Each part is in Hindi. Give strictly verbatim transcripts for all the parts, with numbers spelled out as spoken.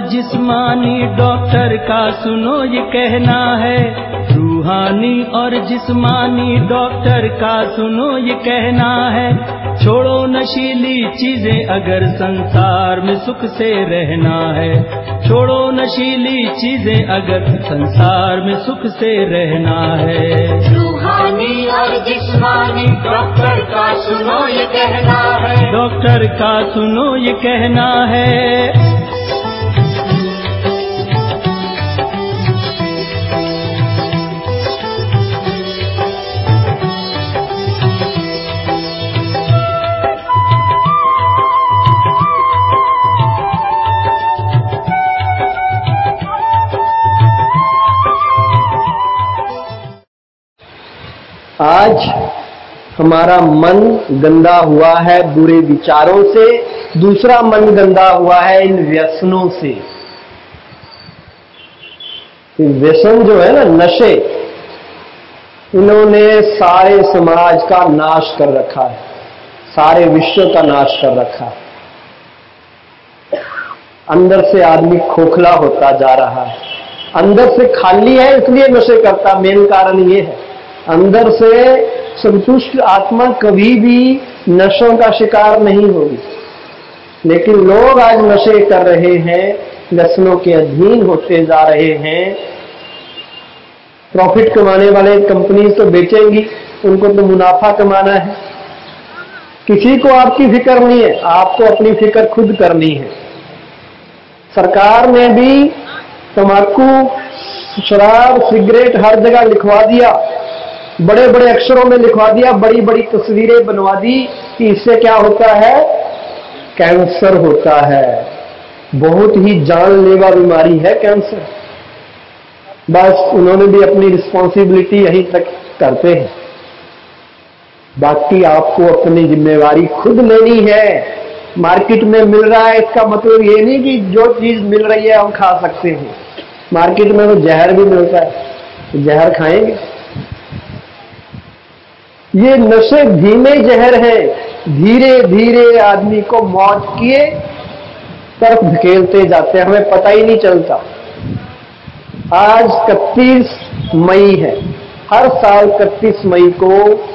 जिस्मानी डॉक्टर का सुनो ये कहना है, रूहानी और जिस्मानी डॉक्टर का सुनो ये कहना है। छोड़ो नशीली चीजें अगर संसार में सुख से रहना है, छोड़ो नशीली चीजें अगर संसार में सुख से रहना है। रूहानी और जिस्मानी डॉक्टर का सुनो ये कहना है, डॉक्टर का सुनो ये कहना है। आज हमारा मन गंदा हुआ है बुरे विचारों से, दूसरा मन गंदा हुआ है इन व्यसनों से। व्यसन जो है ना, नशे, इन्होंने सारे समाज का नाश कर रखा है, सारे विश्व का नाश कर रखा है। अंदर से आदमी खोखला होता जा रहा है, अंदर से खाली है इसलिए नशे करता। मेन कारण ये है, अंदर से संतुष्ट आत्मा कभी भी नशों का शिकार नहीं होगी। लेकिन लोग आज नशे कर रहे हैं, व्यसनों के अधीन होते जा रहे हैं। प्रॉफिट कमाने वाले कंपनी तो बेचेंगी, उनको तो मुनाफा कमाना है। किसी को आपकी फिक्र नहीं है, आपको अपनी फिक्र खुद करनी है। सरकार ने भी तंबाकू, शराब, सिगरेट हर जगह लिखवा दिया, बड़े बड़े अक्षरों में लिखवा दिया, बड़ी बड़ी तस्वीरें बनवा दी कि इससे क्या होता है, कैंसर होता है। बहुत ही जानलेवा बीमारी है कैंसर। बस उन्होंने भी अपनी रिस्पॉन्सिबिलिटी यहीं तक करते हैं। बाकी आपको अपनी जिम्मेवारी खुद लेनी है। मार्केट में मिल रहा है इसका मतलब ये नहीं कि जो चीज मिल रही है हम खा सकते हैं। मार्केट में तो जहर भी मिलता है, तो जहर खाएंगे। ये नशे धीमे जहर है, धीरे धीरे आदमी को मौत किए तरफ धकेलते जाते हैं, हमें पता ही नहीं चलता। आज इकतीस मई है, हर साल इकतीस मई को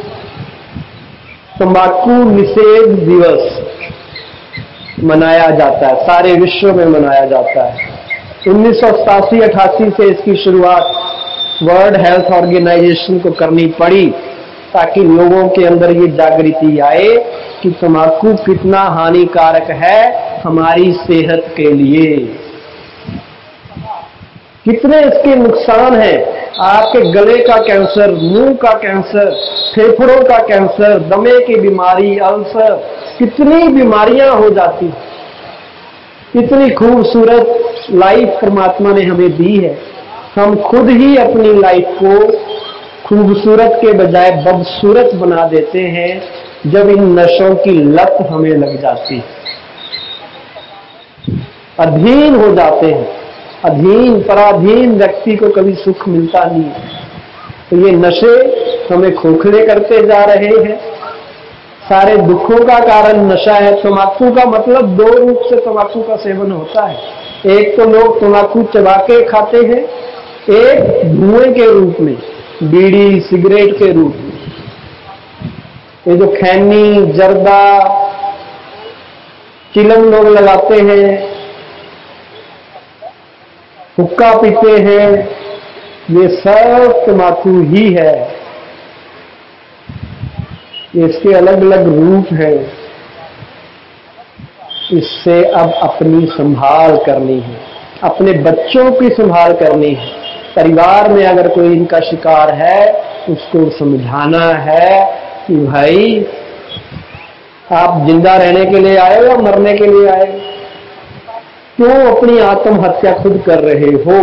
तंबाकू निषेध दिवस मनाया जाता है, सारे विश्व में मनाया जाता है। उन्नीस सौ सतासी अठासी से इसकी शुरुआत वर्ल्ड हेल्थ ऑर्गेनाइजेशन को करनी पड़ी, ताकि लोगों के अंदर ये जागृति आए कि तंबाकू कितना हानिकारक है हमारी सेहत के लिए, कितने इसके नुकसान हैं। आपके गले का कैंसर, मुंह का कैंसर, फेफड़ों का कैंसर, दमे की बीमारी, अल्सर, कितनी बीमारियां हो जाती। इतनी खूबसूरत लाइफ परमात्मा ने हमें दी है, हम खुद ही अपनी लाइफ को खूबसूरत के बजाय बदसूरत बना देते हैं जब इन नशों की लत हमें लग जाती है। अधीन हो जाते हैं। अधीन पराधीन व्यक्ति को कभी सुख मिलता नहीं है। तो ये नशे हमें खोखले करते जा रहे हैं। सारे दुखों का कारण नशा है। तंबाकू का मतलब दो रूप से तंबाकू का सेवन होता है। एक तो लोग तंबाकू चबा के खाते हैं, एक धुएं के रूप में, बीड़ी सिगरेट के रूप में। ये जो खैनी, जर्दा, चिलम लोग लगाते हैं, हुक्का पीते हैं, ये सब तंबाकू ही है। इसके अलग अलग रूप हैं। इससे अब अपनी संभाल करनी है, अपने बच्चों की संभाल करनी है। परिवार में अगर कोई इनका शिकार है उसको समझाना है कि भाई आप जिंदा रहने के लिए आए हो या मरने के लिए आए हो? क्यों अपनी आत्महत्या खुद कर रहे हो?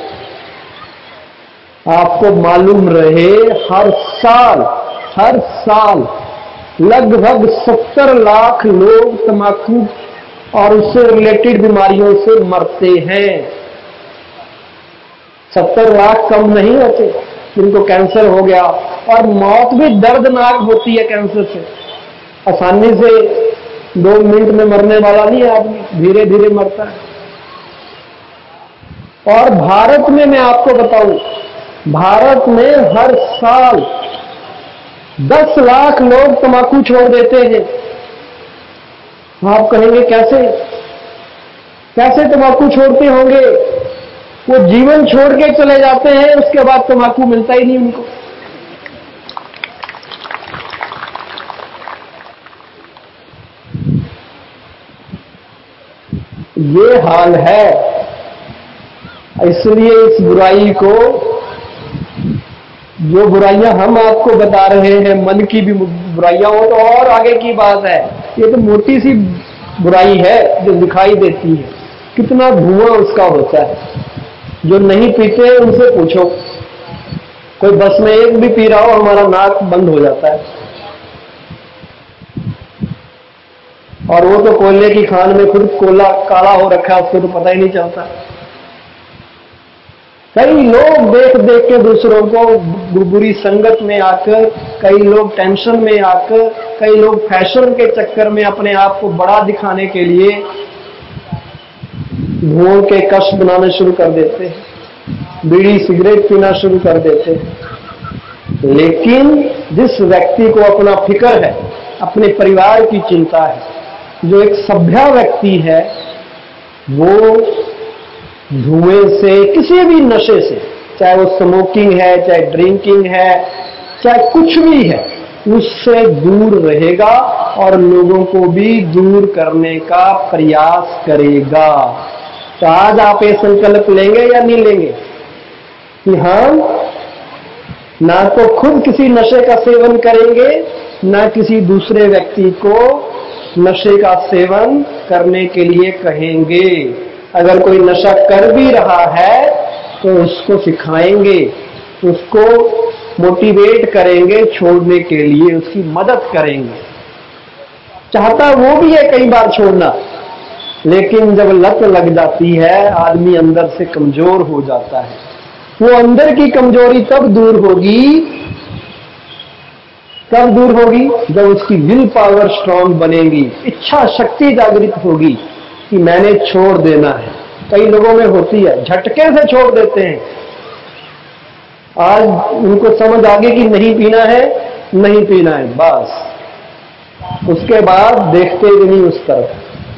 आपको मालूम रहे हर साल हर साल लगभग सत्तर लाख लोग तंबाकू और उससे रिलेटेड बीमारियों से मरते हैं। सत्तर लाख कम नहीं होते जिनको कैंसर हो गया। और मौत भी दर्दनाक होती है कैंसर से। आसानी से दो मिनट में मरने वाला नहीं आदमी, धीरे धीरे मरता है। और भारत में मैं आपको बताऊं, भारत में हर साल दस लाख लोग तंबाकू छोड़ देते हैं। आप कहेंगे कैसे कैसे तंबाकू छोड़ते होंगे? वो जीवन छोड़ के चले जाते हैं, उसके बाद तंबाकू मिलता ही नहीं उनको। ये हाल है। इसलिए इस बुराई को, जो बुराइयां हम आपको बता रहे हैं, मन की भी बुराइयां हो तो और आगे की बात है। ये तो मोटी सी बुराई है जो दिखाई देती है, कितना धुआं उसका होता है। जो नहीं पीते उनसे पूछो, कोई बस में एक भी पी रहा हो, हमारा नाक बंद हो जाता है। और वो तो कोयले की खान में खुद कोयला काला हो रखा है, उसको तो पता ही नहीं चलता। कई लोग देख देख के दूसरों को बुरी संगत में आकर, कई लोग टेंशन में आकर, कई लोग फैशन के चक्कर में अपने आप को बड़ा दिखाने के लिए धुओं के कष्ट बनाने शुरू कर देते हैं, बीड़ी सिगरेट पीना शुरू कर देते हैं। लेकिन जिस व्यक्ति को अपना फिक्र है, अपने परिवार की चिंता है, जो एक सभ्य व्यक्ति है, वो धुएं से, किसी भी नशे से, चाहे वो स्मोकिंग है, चाहे ड्रिंकिंग है, चाहे कुछ भी है, उससे दूर रहेगा और लोगों को भी दूर करने का प्रयास करेगा। तो आज आप ये संकल्प लेंगे या नहीं लेंगे कि हम ना तो खुद किसी नशे का सेवन करेंगे, ना किसी दूसरे व्यक्ति को नशे का सेवन करने के लिए कहेंगे। अगर कोई नशा कर भी रहा है तो उसको सिखाएंगे, उसको मोटिवेट करेंगे छोड़ने के लिए, उसकी मदद करेंगे। चाहता वो भी है कई बार छोड़ना, लेकिन जब लत लग जाती है, आदमी अंदर से कमजोर हो जाता है। वो अंदर की कमजोरी तब दूर होगी, कब दूर होगी? जब उसकी विल पावर स्ट्रांग बनेगी, इच्छा शक्ति जागृत होगी कि मैंने छोड़ देना है। कई लोगों में होती है, झटके से छोड़ देते हैं। आज उनको समझ आ गई कि नहीं पीना है, नहीं पीना है, बस उसके बाद देखते भी नहीं उस तरफ।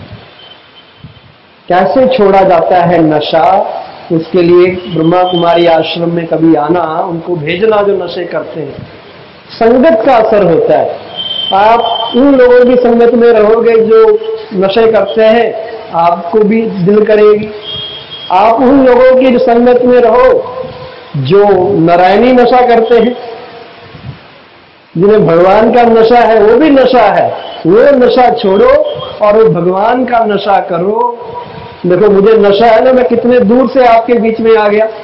कैसे छोड़ा जाता है नशा? उसके लिए ब्रह्मा कुमारी आश्रम में कभी आना, उनको भेजना जो नशे करते हैं। संगत का असर होता है। आप उन लोगों की संगत में रहोगे जो नशे करते हैं, आपको भी दिल करेगी। आप उन लोगों की संगत में रहो जो नारायणी नशा करते हैं, जिन्हें भगवान का नशा है, वो भी नशा है, वो नशा छोड़ो और वो भगवान का नशा करो। देखो मुझे नशा है ना, मैं कितने दूर से आपके बीच में आ गया,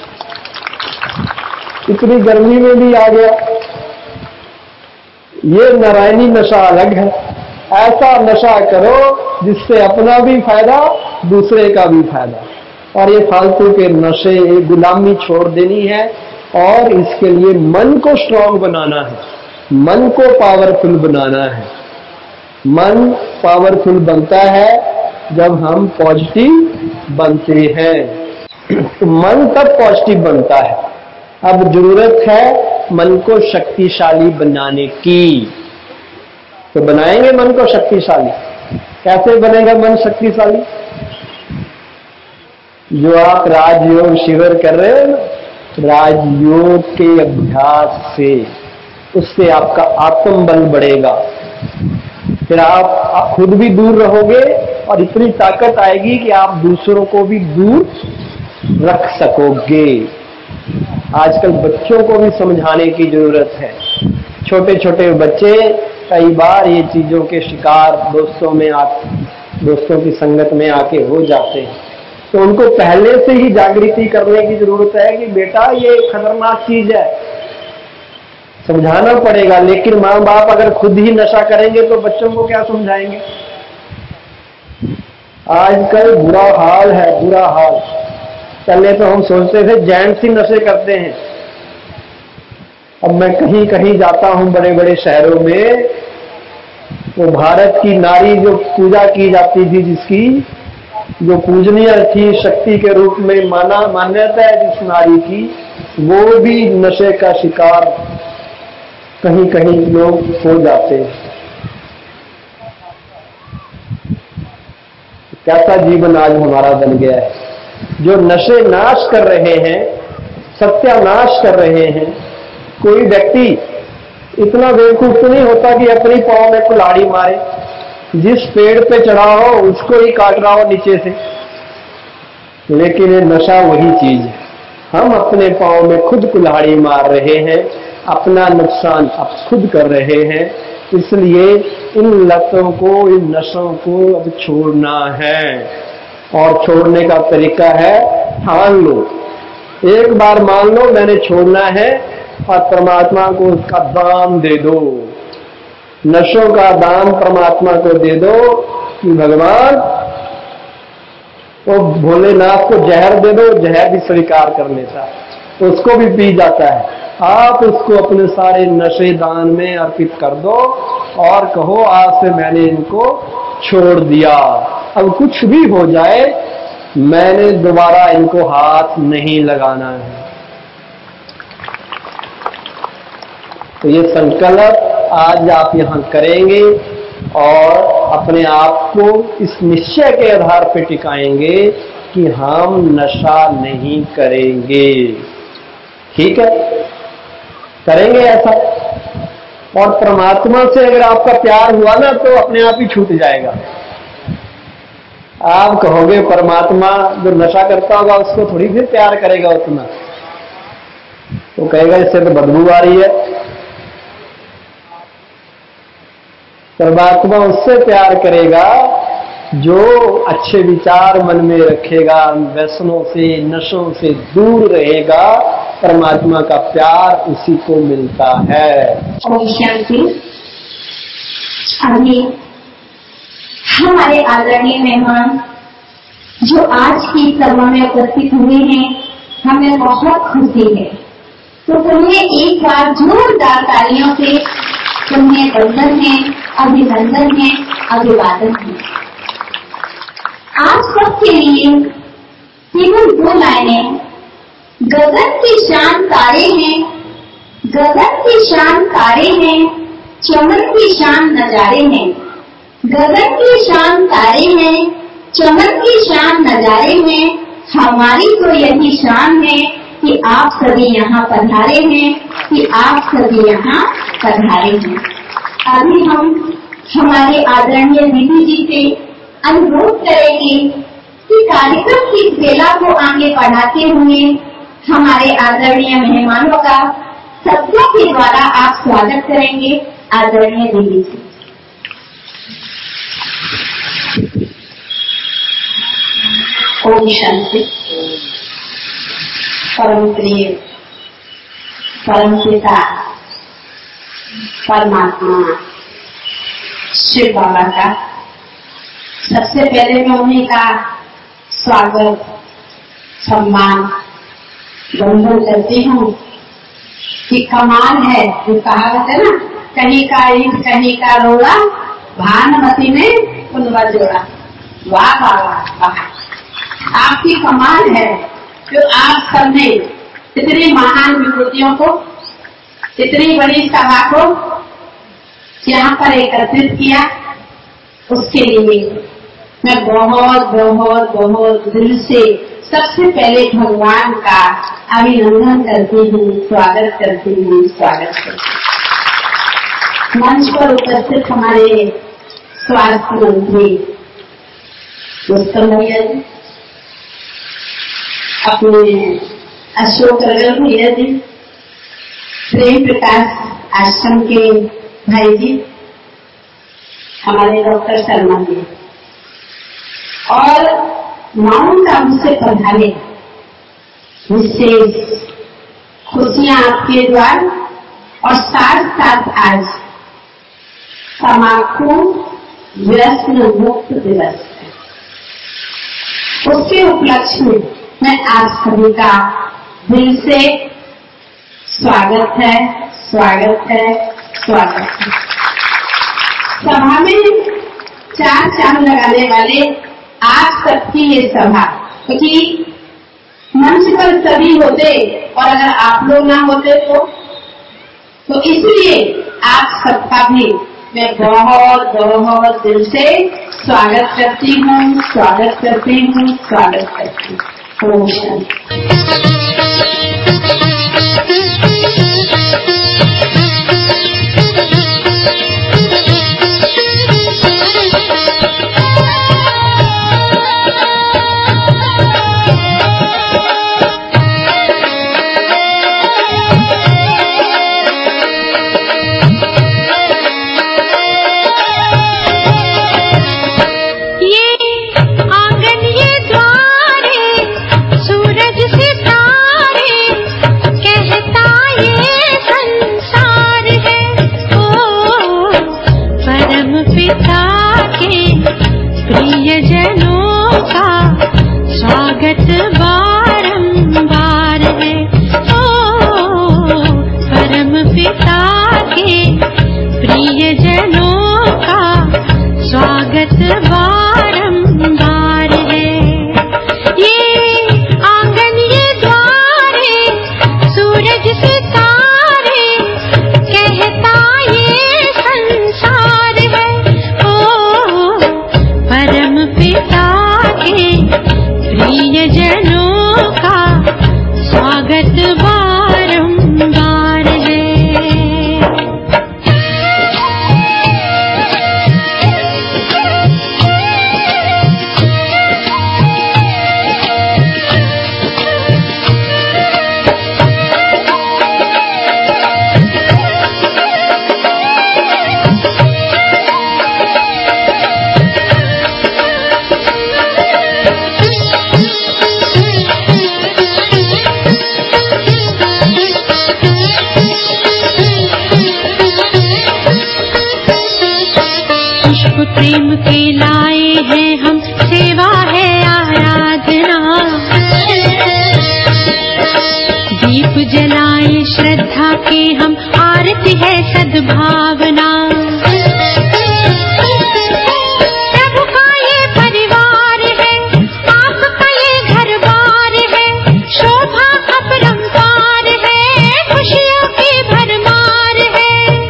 इतनी गर्मी में भी आ गया। ये नारायणी नशा अलग है। ऐसा नशा करो जिससे अपना भी फायदा, दूसरे का भी फायदा। और ये फालतू के नशे, ये गुलामी छोड़ देनी है और इसके लिए मन को स्ट्रांग बनाना है, मन को पावरफुल बनाना है। मन पावरफुल बनता है जब हम पॉजिटिव बनते हैं। तो मन तब पॉजिटिव बनता है। अब जरूरत है मन को शक्तिशाली बनाने की। तो बनाएंगे मन को शक्तिशाली। कैसे बनेगा मन शक्तिशाली? जो आप राजयोग शिविर कर रहे हो ना, राजयोग के अभ्यास से, उससे आपका आत्मबल बढ़ेगा। फिर आप, आप खुद भी दूर रहोगे और इतनी ताकत आएगी कि आप दूसरों को भी दूर रख सकोगे। आजकल बच्चों को भी समझाने की जरूरत है। छोटे छोटे बच्चे कई बार ये चीजों के शिकार दोस्तों में आ दोस्तों की संगत में आके हो जाते हैं। तो उनको पहले से ही जागृति करने की जरूरत है कि बेटा ये खतरनाक चीज है, समझाना पड़ेगा। लेकिन माँ बाप अगर खुद ही नशा करेंगे तो बच्चों को क्या समझाएंगे? आजकल बुरा हाल है, बुरा हाल। पहले तो हम सोचते थे जेंट्स ही नशे करते हैं। अब मैं कहीं कहीं जाता हूं बड़े बड़े शहरों में, वो भारत की नारी जो पूजा की जाती थी जिसकी, जो पूजनीय थी, शक्ति के रूप में माना मान्यता है जिस नारी की, वो भी नशे का शिकार कहीं कहीं लोग हो जाते हैं। कैसा जीवन आज हमारा बन गया है, जो नशे नाश कर रहे हैं, सत्यानाश कर रहे हैं। कोई व्यक्ति इतना बेवकूफ तो नहीं होता कि अपनी पांव में कुल्हाड़ी मारे, जिस पेड़ पे चढ़ा हो उसको ही काट रहा हो नीचे से। लेकिन ये नशा वही चीज है, हम अपने पांव में खुद कुल्हाड़ी मार रहे हैं, अपना नुकसान अब खुद कर रहे हैं। इसलिए इन लतों को, इन नशों को अब छोड़ना है, और छोड़ने का तरीका है ठान लो। एक बार मान लो मैंने छोड़ना है, और परमात्मा को उसका दान दे दो, नशों का दान परमात्मा को दे दो कि भगवान, वो भोलेनाथ को जहर दे दो, जहर भी स्वीकार कर लेता है, उसको भी पी जाता है। आप उसको अपने सारे नशे दान में अर्पित कर दो और कहो आज से मैंने इनको छोड़ दिया, अब कुछ भी हो जाए मैंने दोबारा इनको हाथ नहीं लगाना है। तो ये संकल्प आज आप यहां करेंगे और अपने आप को इस निश्चय के आधार पर टिकाएंगे कि हम नशा नहीं करेंगे। ठीक है, करेंगे ऐसा। और परमात्मा से अगर आपका प्यार हुआ ना तो अपने आप ही छूट जाएगा। आप कहोगे परमात्मा जो नशा करता होगा उसको थोड़ी फिर प्यार करेगा उतना, तो कहेगा इससे तो बदबू आ रही है। परमात्मा उससे प्यार करेगा जो अच्छे विचार मन में रखेगा, व्यसनों से, नशों से दूर रहेगा। परमात्मा का प्यार उसी को मिलता है। ओम शांति। अभी हमारे आदरणीय मेहमान जो आज की सभा में उपस्थित हुए हैं, हमें बहुत खुशी है। तो उन्हें एक बार जोरदार तालियों से उन्हें वंदन है, अभिनंदन है, अभिवादन है। आप सबके लिए केवल दो लाइनें। गगन की शान तारे हैं, गगन की शान तारे हैं, चमन की शान नजारे हैं। गगन की शान तारे हैं, चमन की शान नजारे हैं। हमारी तो यही शान है कि आप सभी यहाँ पधारे हैं, कि आप सभी यहाँ पधारे हैं। अभी हम हमारे आदरणीय दीदी जी से अनुरोध करेंगे कि कार्यक्रम की बेला को आगे बढ़ाते हुए हमारे आदरणीय मेहमानों का शब्दों के द्वारा आप स्वागत करेंगे। आदरणीय दीदी जी। ओम शांति। परम प्रिय परम पिता परमात्मा शिव बाबा का सबसे पहले मैं उन्हीं का स्वागत सम्मान वंदन करती हूँ कि कमाल है जो कहावत है ना, कहीं का ईद कहीं का रोड़ा, भानुमती ने कुंडवा जोड़ा। वाह बाबा वाह, आपकी कमाल है जो आप सबने इतनी महान विभूतियों को, इतनी बड़ी सभा को यहाँ पर एकत्रित किया। उसके लिए मैं बहुत बहुत बहुत दिल से सबसे पहले भगवान का अभिनंदन करती हूँ, स्वागत करती हूँ, स्वागत करती हूँ। मंच पर उपस्थित हमारे स्वास्थ्य मंत्री रुस्तम भैया जी, अपने अशोक अग्रवाल भैया जी, प्रेम प्रकाश आश्रम के भाई जी, हमारे डॉक्टर शर्मा जी, और माउंट आबू से पधारे विशेष खुशियां आपके द्वार, और साथ साथ आज तम्बाकू व्यसन मुक्त दिवस है। उसके उपलक्ष्य में मैं आप सभी का दिल से स्वागत है, स्वागत है, स्वागत है। सभा में चार चांद लगाने वाले आज तक की ये सभा, क्योंकि मंच पर सभी होते और अगर आप लोग ना होते तो तो इसलिए आप सबका भी मैं बहुत बहुत दिल से स्वागत करती हूँ, स्वागत करती हूँ, स्वागत करती हूँ। ओम शांति। प्रेम के लाए हैं हम, सेवा है आराधना। दीप जलाए श्रद्धा के हम, आरती है सद्भावना। प्रभु का ये परिवार है, आपका ये घर बार है, शोभा अपरंपार है, खुशियों की भरमार है।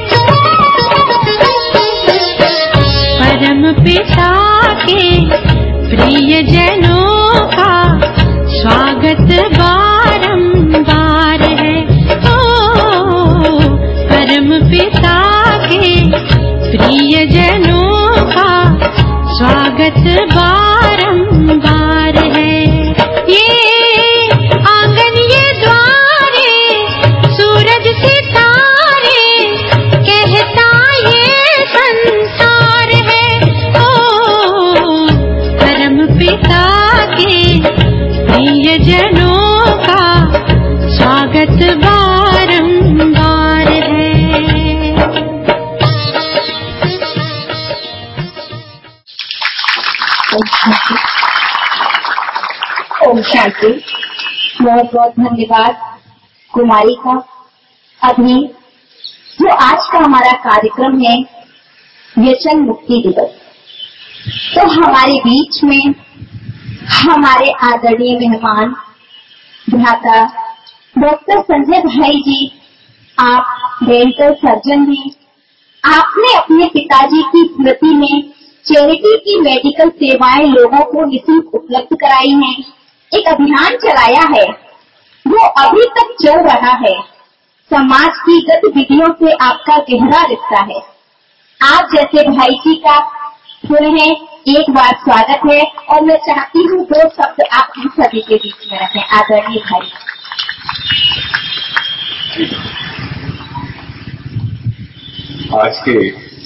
परम पिता के प्रिय जनों का स्वागत बारंबार है। ओ परम पिता के प्रिय जनों का स्वागत बारंबार है। ये आंगन ये द्वारे, सूरज सितारे, कहता ये संसार है। ओ परम पिता के प्रिय जनों का स्वागत बारंबार है। ओम शांति। बहुत बहुत धन्यवाद कुमारी का। अभी जो आज का हमारा कार्यक्रम है व्यसन मुक्ति दिवस, तो हमारे बीच में हमारे आदरणीय मेहमान भ्राता डॉक्टर संजय भाई जी, आप डेंटल सर्जन हैं। आपने अपने पिताजी की स्मृति में चैरिटी की मेडिकल सेवाएं लोगों को निःशुल्क उपलब्ध कराई हैं। एक अभियान चलाया है वो अभी तक चल रहा है। समाज की गतिविधियों से आपका गहरा रिश्ता है। आप जैसे भाई जी का पुनः एक बार स्वागत है और मैं चाहती हूँ दो शब्द आप हम सभी के बीच में रखें। आदरणीय भाई, आज के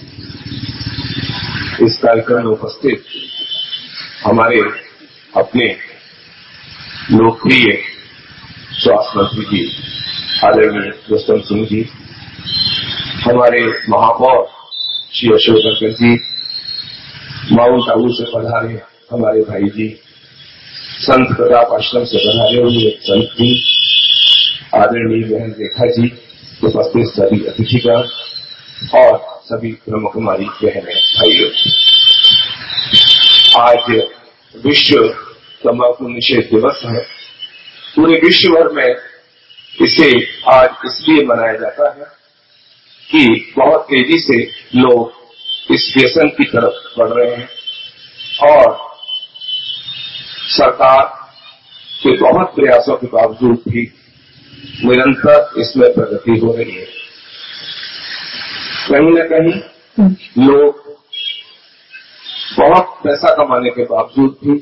इस कार्यक्रम में उपस्थित हमारे अपने लोकप्रिय स्वास्थ्य मंत्री जी आदरणीय रुस्तम सिंह जी, हमारे महापौर श्री अशोक गंगल जी, माउंट आबू से पधारे हमारे भाई जी, संत प्रताप आश्रम से पधारे हुए संत जी, आदरणीय बहन रेखा जी, उपस्थित सभी अतिथिगण और सभी ब्रह्म कुमारी बहनें भाइयों, आज विश्व तंबाकू निषेध दिवस है। पूरे विश्व भर में इसे आज इसलिए मनाया जाता है कि बहुत तेजी से लोग इस व्यसन की तरफ बढ़ रहे हैं और सरकार के बहुत प्रयासों के बावजूद भी निरंतर इसमें प्रगति हो रही है। कहीं न कहीं लोग बहुत पैसा कमाने के बावजूद भी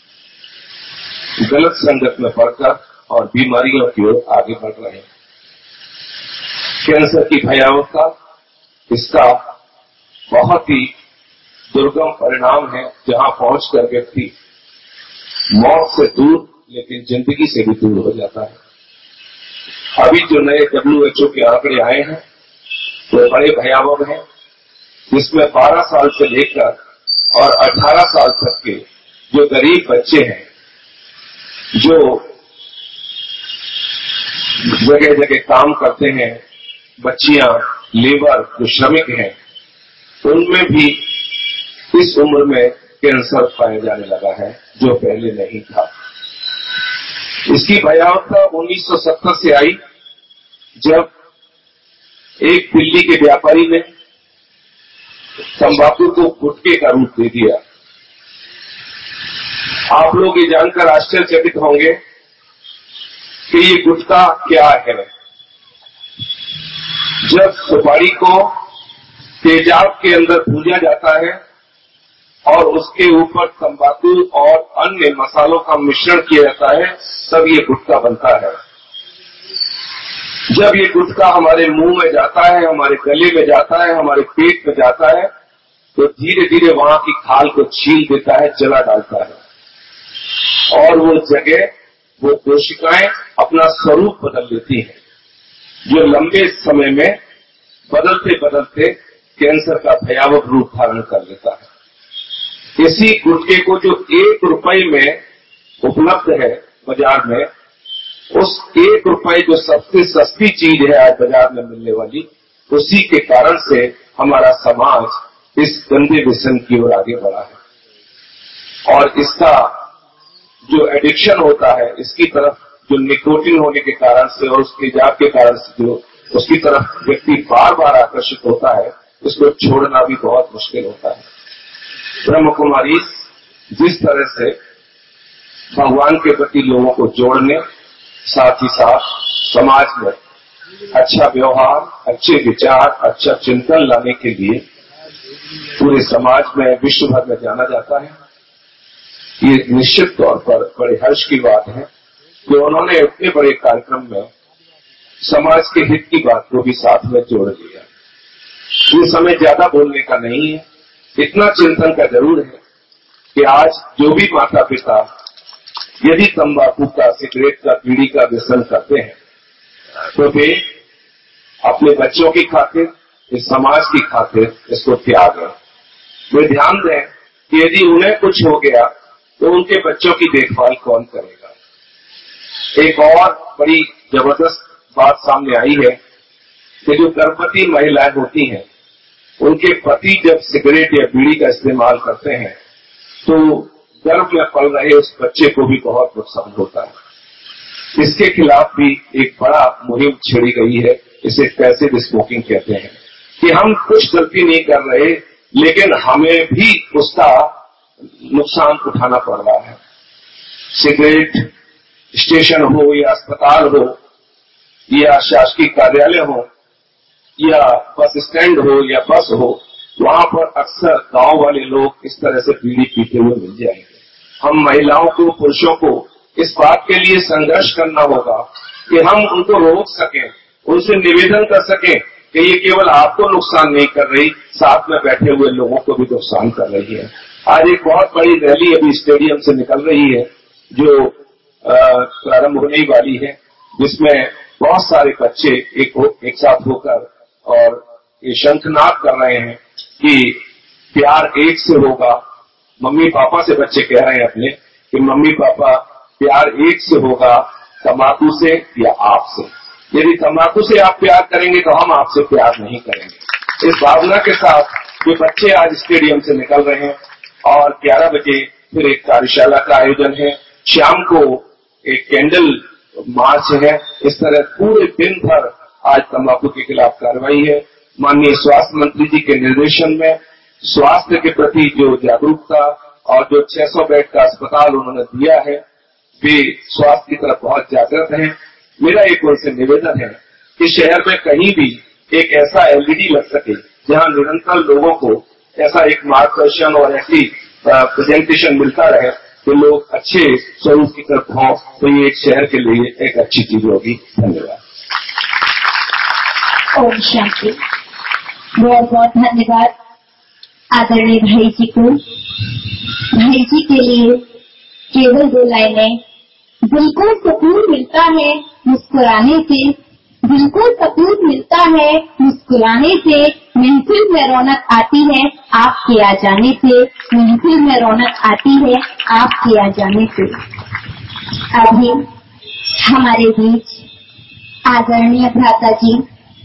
गलत संगत में पड़कर और बीमारियों की ओर आगे बढ़ रहे हैं। कैंसर की भयावहता इसका बहुत ही दुर्गम परिणाम है, जहां पहुंचकर व्यक्ति मौत से दूर लेकिन जिंदगी से भी दूर हो जाता है। अभी जो नए डब्ल्यू एच ओ के आंकड़े आए हैं वो बड़े भयावह हैं, जिसमें बारह साल से लेकर और अठारह साल तक के जो गरीब बच्चे हैं, जो जगह जगह काम करते हैं, बच्चियां, लेबर, जो श्रमिक हैं, उनमें भी इस उम्र में कैंसर पाया जाने लगा है, जो पहले नहीं था। इसकी भयावहता उन्नीस सौ सत्तर से आई, जब एक दिल्ली के व्यापारी ने तंबाकू को गुटखे का रूप दे दिया। आप लोग ये जानकर आश्चर्यचकित होंगे कि ये गुटखा क्या है। जब सुपारी को तेजाब के अंदर भूजा जाता है और उसके ऊपर तंबाकू और अन्य मसालों का मिश्रण किया जाता है, तब ये गुटखा बनता है। जब ये गुटखा हमारे मुंह में जाता है, हमारे गले में जाता है, हमारे पेट में जाता है, तो धीरे धीरे वहां की खाल को छील देता है, जला डालता है और वो जगह, वो कोशिकाएं अपना स्वरूप बदल लेती हैं, जो लंबे समय में बदलते बदलते कैंसर का भयावह रूप धारण कर लेता है। इसी गुटखे को जो एक रुपए में उपलब्ध है बाजार में, उस एक रुपए जो सबसे सस्ती चीज है आज बाजार में मिलने वाली, उसी के कारण से हमारा समाज इस गंदे व्यसन की ओर आगे बढ़ा है। और इसका जो एडिक्शन होता है, इसकी तरफ जो निकोटिन होने के कारण से और उसके तेजाब के कारण से जो उसकी तरफ व्यक्ति बार बार आकर्षित होता है, उसको छोड़ना भी बहुत मुश्किल होता है। ब्रह्म कुमारी जिस तरह से भगवान के प्रति लोगों को जोड़ने, साथ ही साथ समाज में अच्छा व्यवहार, अच्छे विचार, अच्छा चिंतन लाने के लिए पूरे समाज में, विश्व भर में जाना जाता है, ये निश्चित तौर पर बड़े हर्ष की बात है कि उन्होंने इतने बड़े कार्यक्रम में समाज के हित की बात को भी साथ में जोड़ लिया। ये समय ज्यादा बोलने का नहीं है, इतना चिंतन का जरूर है कि आज जो भी माता पिता यदि तंबाकू का, सिगरेट का, बीड़ी का व्यसन करते हैं, तो वे अपने बच्चों की खातिर, इस समाज की खातिर इसको त्यागें। वे ध्यान दें कि यदि उन्हें कुछ हो गया तो उनके बच्चों की देखभाल कौन करेगा। एक और बड़ी जबरदस्त बात सामने आई है कि जो गर्भवती महिलाएं होती हैं, उनके पति जब सिगरेट या बीड़ी का इस्तेमाल करते हैं तो गर्भ में पल रहे उस बच्चे को भी बहुत नुकसान होता है। इसके खिलाफ भी एक बड़ा मुहिम छेड़ी गई है, इसे पैसिव स्मोकिंग कहते हैं, कि हम कुछ गलती नहीं कर रहे लेकिन हमें भी उसका नुकसान उठाना पड़ रहा है। सिगरेट स्टेशन हो या अस्पताल हो या शासकीय कार्यालय हो या बस स्टैंड हो या बस हो, वहां पर अक्सर गांव वाले लोग इस तरह से बीड़ी पीते हुए मिल जाएंगे। हम महिलाओं को, पुरुषों को इस बात के लिए संघर्ष करना होगा कि हम उनको रोक सकें, उनसे निवेदन कर सकें कि ये केवल आपको नुकसान नहीं कर रही, साथ में बैठे हुए लोगों को भी नुकसान कर रही है। आज एक बहुत बड़ी रैली अभी स्टेडियम से निकल रही है जो प्रारंभ होने ही वाली है, जिसमें बहुत सारे बच्चे एक, एक साथ होकर और ये शंखनाद कर रहे हैं कि प्यार एक से होगा। मम्मी पापा से बच्चे कह रहे हैं अपने कि मम्मी पापा प्यार एक से होगा, तंबाकू से या आपसे। यदि तंबाकू से आप प्यार करेंगे तो हम आपसे प्यार नहीं करेंगे। इस भावना के साथ ये बच्चे आज स्टेडियम से निकल रहे हैं और ग्यारह बजे फिर एक कार्यशाला का आयोजन है, शाम को एक कैंडल मार्च है। इस तरह पूरे दिन भर आज तंबाकू के खिलाफ कार्रवाई है। माननीय स्वास्थ्य मंत्री जी के निर्देशन में स्वास्थ्य के प्रति जो जागरूकता और जो छह सौ बेड का अस्पताल उन्होंने दिया है, वे स्वास्थ्य की तरफ बहुत जागृत हैं। मेरा एक उनसे निवेदन है कि शहर में कहीं भी एक ऐसा एलईडी लग सके जहां निरंतर लोगों को ऐसा एक मार्गदर्शन और ऐसी प्रेजेंटेशन मिलता रहे कि लोग अच्छे स्वरूप की तरफ हों, तो ये एक शहर के लिए एक अच्छी चीज होगी। धन्यवाद। ओम शांति। बहुत बहुत धन्यवाद आदरणीय भाई जी को। भाई जी के लिए केवल दो लाइनें। बिल्कुल सुकून मिलता है मुस्कुराने से, बिल्कुल सुकून मिलता है मुस्कुराने से, महफिल में रौनक आती है आपके आ जाने से, महफिल में रौनक आती है आपके आ जाने से। अभी हमारे बीच आदरणीय भ्राता जी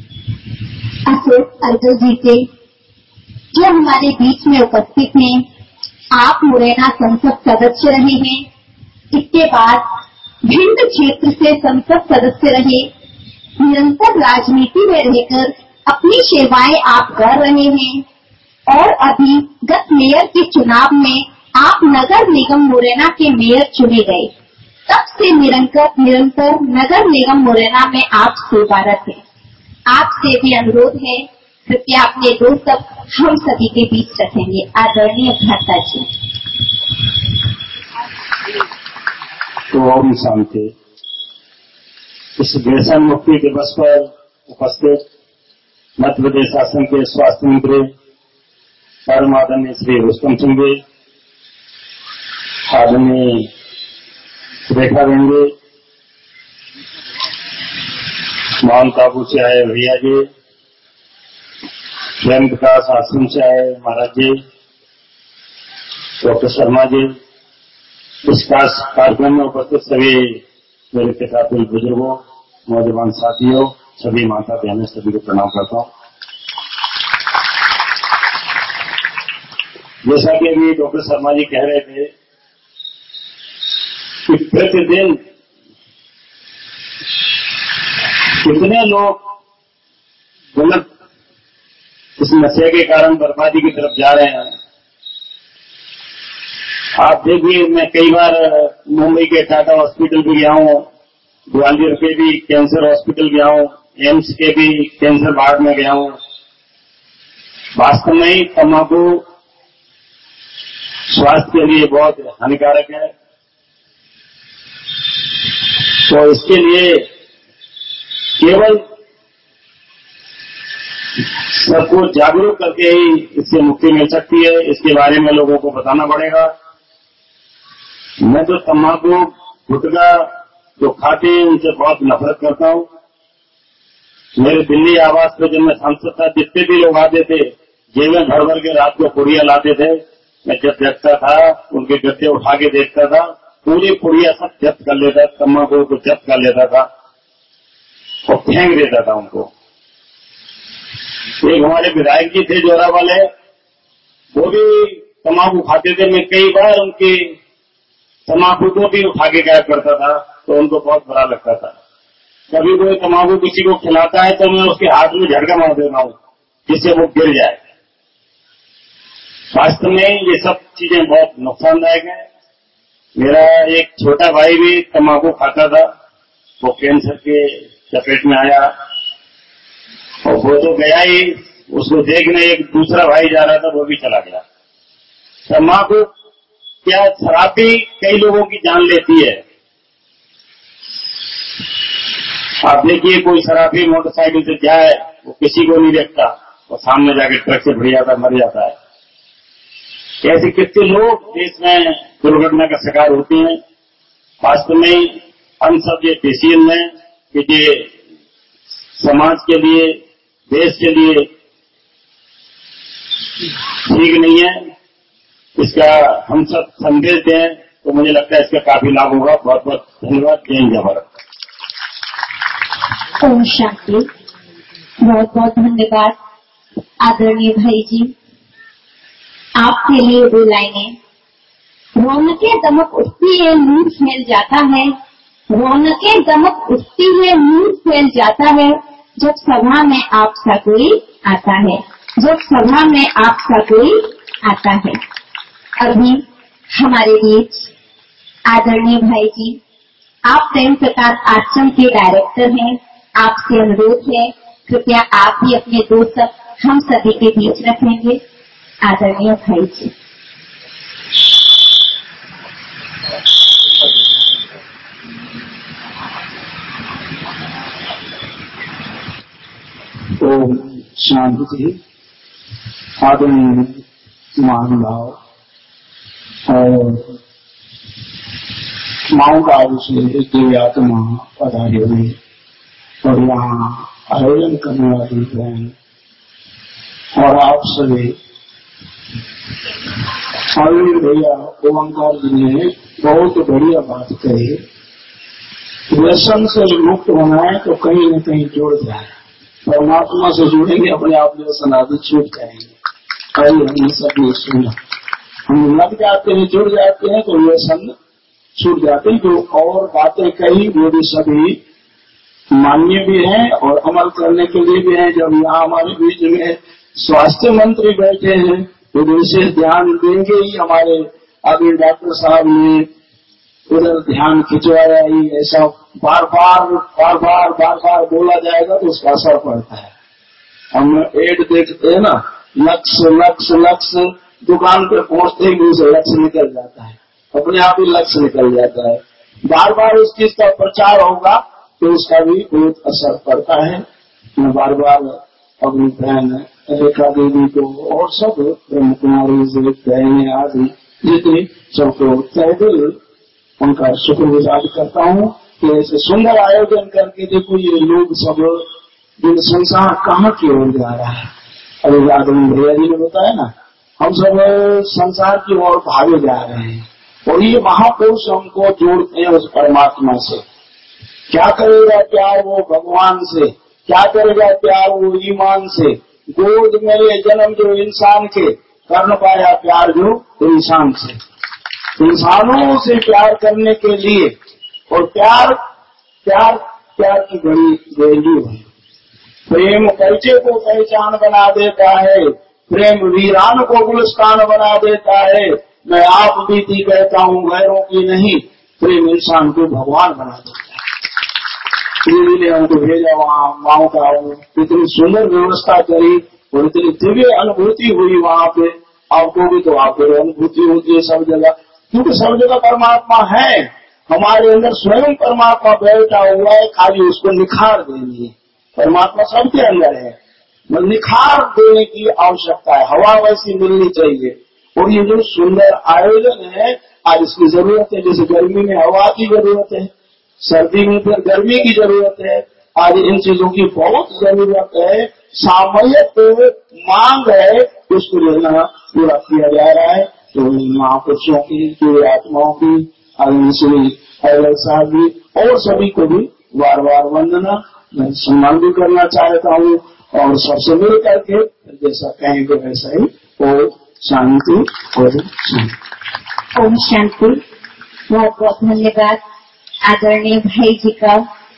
अशोक अर्जुन जी के जो हमारे बीच में उपस्थित हैं। आप मुरैना संसद सदस्य रहे हैं, इसके बाद भिंड क्षेत्र से संसद सदस्य रहे, निरंतर राजनीति में रहकर अपनी सेवाएं आप कर रहे हैं और अभी गत मेयर के चुनाव में आप नगर निगम मुरैना के मेयर चुने गए। तब से निरंतर निरंतर नगर निगम मुरैना में आप सेवारत हैं। आपसे भी अनुरोध है, कृपया अपने दो शब्द हम सभी के बीच रखेंगे। आदरणीय भ्राता जी। तो ओम शांति। इस व्यसन मुक्ति दिवस पर उपस्थित मध्य प्रदेश शासन के स्वास्थ्य मंत्री परम आदरणीय श्री रुस्तम सिंह जी, आदरणीय रेखा बेंगे, मोहन काबू से आए भैया जी, स्वयं प्रकाश आश्रम से आए महाराज जी, डॉक्टर शर्मा जी, इस कार्यक्रम में उपस्थित सभी मेरे पिता बुजुर्गों, नौजवान साथियों, सभी माता बहनों, सभी को प्रणाम करता हूं। जैसा कि अभी डॉक्टर शर्मा जी कह रहे थे कि प्रतिदिन कितने लोग गलत इस नशे के कारण बर्बादी की तरफ जा रहे हैं। आप देखिए, मैं कई बार मुंबई के टाटा हॉस्पिटल भी गया हूं, ग्वालियर के भी कैंसर हॉस्पिटल गया हूं, एम्स के भी कैंसर वार्ड में गया हूं। वास्तव में ही तंबाकू स्वास्थ्य के लिए बहुत हानिकारक है, तो इसके लिए केवल सबको जागरूक करके ही इससे मुक्ति मिल सकती है। इसके बारे में लोगों को बताना पड़ेगा। मैं तो तंबाकू, गुटखा जो खाते हैं उनसे बहुत नफरत करता हूं। मेरे दिल्ली आवास पे जब मैं सांसद था, जितने भी लोग आते थे, जेब में भर भर के रात को पुड़िया लाते थे। मैं जब देखता था, उनके गद्दे उठा के देखता था, पूरी पुड़िया सब जब्त कर लेता, तंबाकू को जब्त कर लेता था और फेंक देता था उनको। एक हमारे विधायक जी थे जोरा वाले, वो भी तंबाकू खाते थे। मैं कई बार उनकी तंबाकू को भी उठा के गायब करता था, तो उनको बहुत बुरा लगता था। कभी कोई तंबाकू किसी को खिलाता है तो मैं उसके हाथ में झटका मार देता हूं जिससे वो गिर जाए। वास्तव में ये सब चीजें बहुत नुकसानदायक है। मेरा एक छोटा भाई भी तंबाकू खाता था, वो कैंसर के चपेट में आया और वो तो गया ही, उसको देखने एक दूसरा भाई जा रहा था, वो भी चला गया। तंबाकू क्या, शराब भी कई लोगों की जान लेती है। आप देखिए, कोई शराबी मोटरसाइकिल से जाए, वो किसी को नहीं देखता और सामने जाके ट्रक से भिड़ जाता, मर जाता है। ऐसे कितने लोग देश में दुर्घटना का शिकार होते हैं। वास्तव में हम सब ये डिसीजन है कि ये समाज के लिए, देश के लिए ठीक नहीं है। इसका हम सब संदेश दें तो मुझे लगता है इसका काफी लाभ होगा। बहुत बहुत धन्यवाद। जय हिंद, जय भारत। ओम शांति। बहुत बहुत धन्यवाद आदरणीय भाई जी। आपके लिए दो लाइनें। रौनकें दमक उठती है, नूर फैल जाता है। रौनकें दमक उठती है, नूर फैल जाता है जब सभा में आप सा कोई आता है, जब सभा में आप सा कोई आता है। अभी हमारे बीच आदरणीय भाई जी, आप प्रेम प्रकाश आश्रम के डायरेक्टर हैं। आपसे अनुरोध है, कृपया आप भी अपने दो शब्द हम सभी के बीच रखेंगे। आदरणीय भाई जी। ओम शांति। आदरणीय महानुभाव और माउंट आबू से दिव्य आत्मा पधारे हुए और यहाँ आयोजन करने वाली बहन और आप सभी, अरविंद भैया ओंकार जी ने बहुत बढ़िया बात कही। व्यसन से मुक्त होना है तो कहीं न कहीं जुड़ जाए, परमात्मा से जुड़ेंगे अपने आप व्यसन आदि छूट जाएंगे। कहीं हमने सबने सुना, हम लग जाते हैं, जुड़ जाते हैं तो व्यसन छूट जाते हैं। जो और बातें कही वो भी सभी मान्य भी हैं और अमल करने के लिए भी हैं। जब यहाँ हमारे बीच में स्वास्थ्य मंत्री बैठे हैं तो विशेष ध्यान देंगे ही। हमारे अभी डॉक्टर साहब ने उधर ध्यान खिंचवाया ही, ऐसा बार बार बार बार बार बार बोला जाएगा तो उसका असर पड़ता है। हम एड देखते हैं ना, लक्ष्य लक्ष्य लक्ष्य, दुकान पे पहुंचते ही मुंह से लक्ष्य निकल जाता है, अपने आप ही लक्ष्य निकल जाता है। बार बार उस चीज का प्रचार होगा तो उसका भी बहुत असर पड़ता है। मैं बार बार अपनी बहन रेखा देवी को और सब ब्रह्म कुमारी बहने आदि जितनी सबको तहे दिल उनका शुक्रगुजार करता हूँ कि ऐसे सुंदर आयोजन करके देखो ये लोग सब दिन संसार कहाँ की ओर जा रहा है। अभी आदमी भैया जी ने बताया ना, हम सब संसार की ओर भागे जा रहे हैं और ये महापुरुष हमको जोड़ते हैं उस परमात्मा से। क्या करेगा प्यार वो भगवान से, क्या करेगा प्यार वो ईमान से। गोद मेरे जन्म जो इंसान के, कर न पाया प्यार जो इंसान से। इंसानों से प्यार करने के लिए, और प्यार प्यार प्यार की बड़ी वैल्यू है। प्रेम परिचय को पहचान बना देता है, प्रेम वीरान को गुलिस्तान बना देता है। मैं आप बीती कहता हूँ गैरों की नहीं, प्रेम इंसान को भगवान बना देता है। ने हमको भेजा वहाँ माओ का, इतनी सुंदर व्यवस्था करी और इतनी दिव्य अनुभूति हुई वहाँ पे। आपको भी तो आपको अनुभूति होती है सब जगह, क्योंकि सब जगह परमात्मा है। हमारे अंदर स्वयं परमात्मा बैठा हुआ है, खाली उसको निखार देनी है। परमात्मा सबके अंदर है, निखार देने की आवश्यकता है। हवा वैसी मिलनी चाहिए। और ये जो सुंदर आयोजन है आज इसकी जरूरत है। जैसे गर्मी में हवा की जरूरत है, सर्दी में फिर गर्मी की जरूरत है, आज इन चीजों की बहुत जरूरत है। सामयिक मांग है, उसको लेना पूरा किया जा रहा है। तो महापुरुषों की, जो आत्माओं की, आदमी श्री अय्यर साहब भी और सभी को भी बार बार वंदना, मैं सम्मान भी करना चाहता हूँ। और सबसे मिल करके जैसा कहेंगे वैसा ही। और शांति और शांति। ओम शांति। बहुत बहुत धन्यवाद आदरणीय भाई जी का।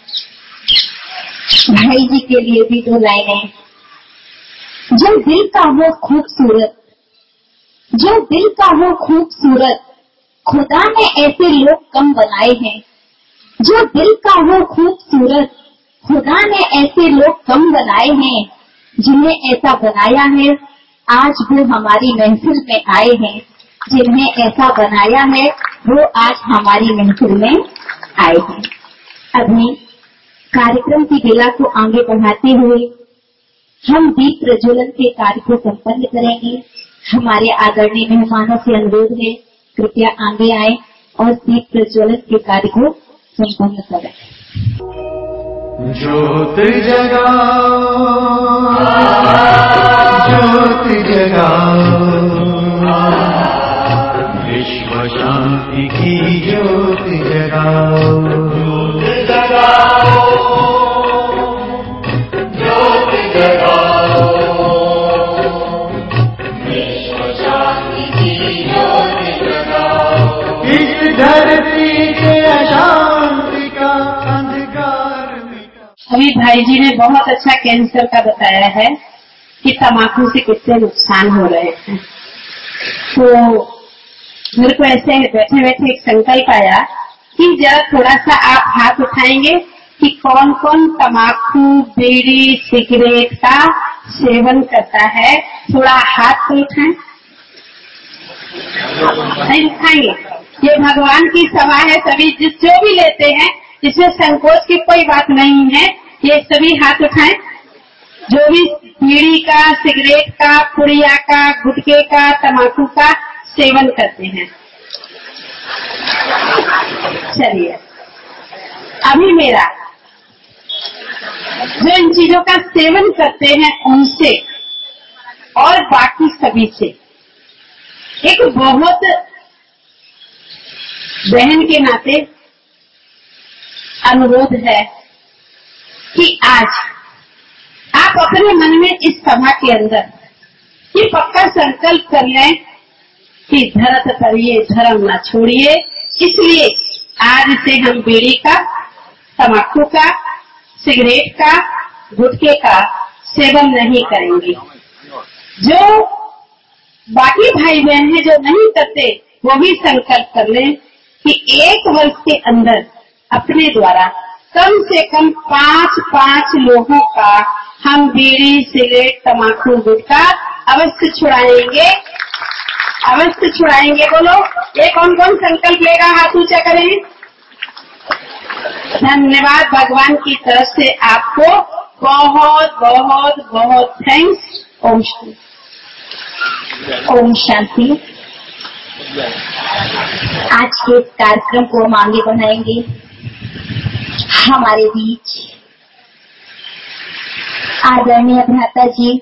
भाई जी के लिए भी दो लाइनें। जो दिल का हो खूबसूरत, जो दिल का हो खूबसूरत, खुदा ने ऐसे लोग कम बनाए हैं। जो दिल का हो खूबसूरत, खुदा ने ऐसे लोग कम बनाए हैं। जिन्हें ऐसा बनाया है आज वो हमारी महफिल में आए हैं। जिन्हें ऐसा बनाया है वो आज हमारी महफिल में आए हैं। अभी कार्यक्रम की बेला को आगे बढ़ाते हुए हम दीप प्रज्वलन के कार्य को संपन्न करेंगे। हमारे आदरणीय मेहमानों से अनुरोध है, कृपया आगे आए और दीप प्रज्वलन के कार्य को संपन्न करें। ज्योत जगाओ, ज्योत जगाओ, विश्व शांति की ज्योत जगाओ। ज्योत जगाओ, ज्योत जगाओ, विश्व शांति की ज्योत जगाओ। अभी भाई जी ने बहुत अच्छा कैंसर का बताया है कि तम्बाकू से कितने नुकसान हो रहे हैं। तो मेरे को ऐसे बैठे बैठे एक संकल्प आया कि जरा थोड़ा सा आप हाथ उठाएंगे कि कौन कौन तम्बाकू, बीड़ी, सिगरेट का सेवन करता है। थोड़ा हाथ तो उठाएं। नहीं उठाएंगे। ये भगवान की सभा है, सभी जिस जो भी लेते हैं इसमें संकोच की कोई बात नहीं है। ये सभी हाथ उठाएं जो भी बीड़ी का, सिगरेट का, पुड़िया का, गुटखे का, तम्बाकू का सेवन करते हैं। चलिए, अभी मेरा जो इन चीजों का सेवन करते हैं उनसे और बाकी सभी से एक बहुत बहन के नाते अनुरोध है कि आज आप अपने मन में इस सभा के अंदर ये पक्का संकल्प कर लें कि धरत करिए धर्म न छोड़िए। इसलिए आज से हम बीड़ी का, तम्बाकू का, सिगरेट का, गुटखे का सेवन नहीं करेंगे। जो बाकी भाई बहन हैं जो नहीं करते वो भी संकल्प कर लें कि एक वर्ष के अंदर अपने द्वारा कम से कम पांच पांच लोगों का हम बीड़ी, सिगरेट, तम्बाकू, गुटखा अवश्य छुड़ाएंगे, अवश्य छुड़ाएंगे। बोलो, ये कौन कौन संकल्प लेगा? हाथ ऊंचा करें। धन्यवाद। भगवान की तरफ से आपको बहुत बहुत बहुत थैंक्स। ओम शांति। ओम शांति। आज के इस कार्यक्रम को हम आगे बढ़ाएंगे। हमारे बीच आदरणीय भ्राता जी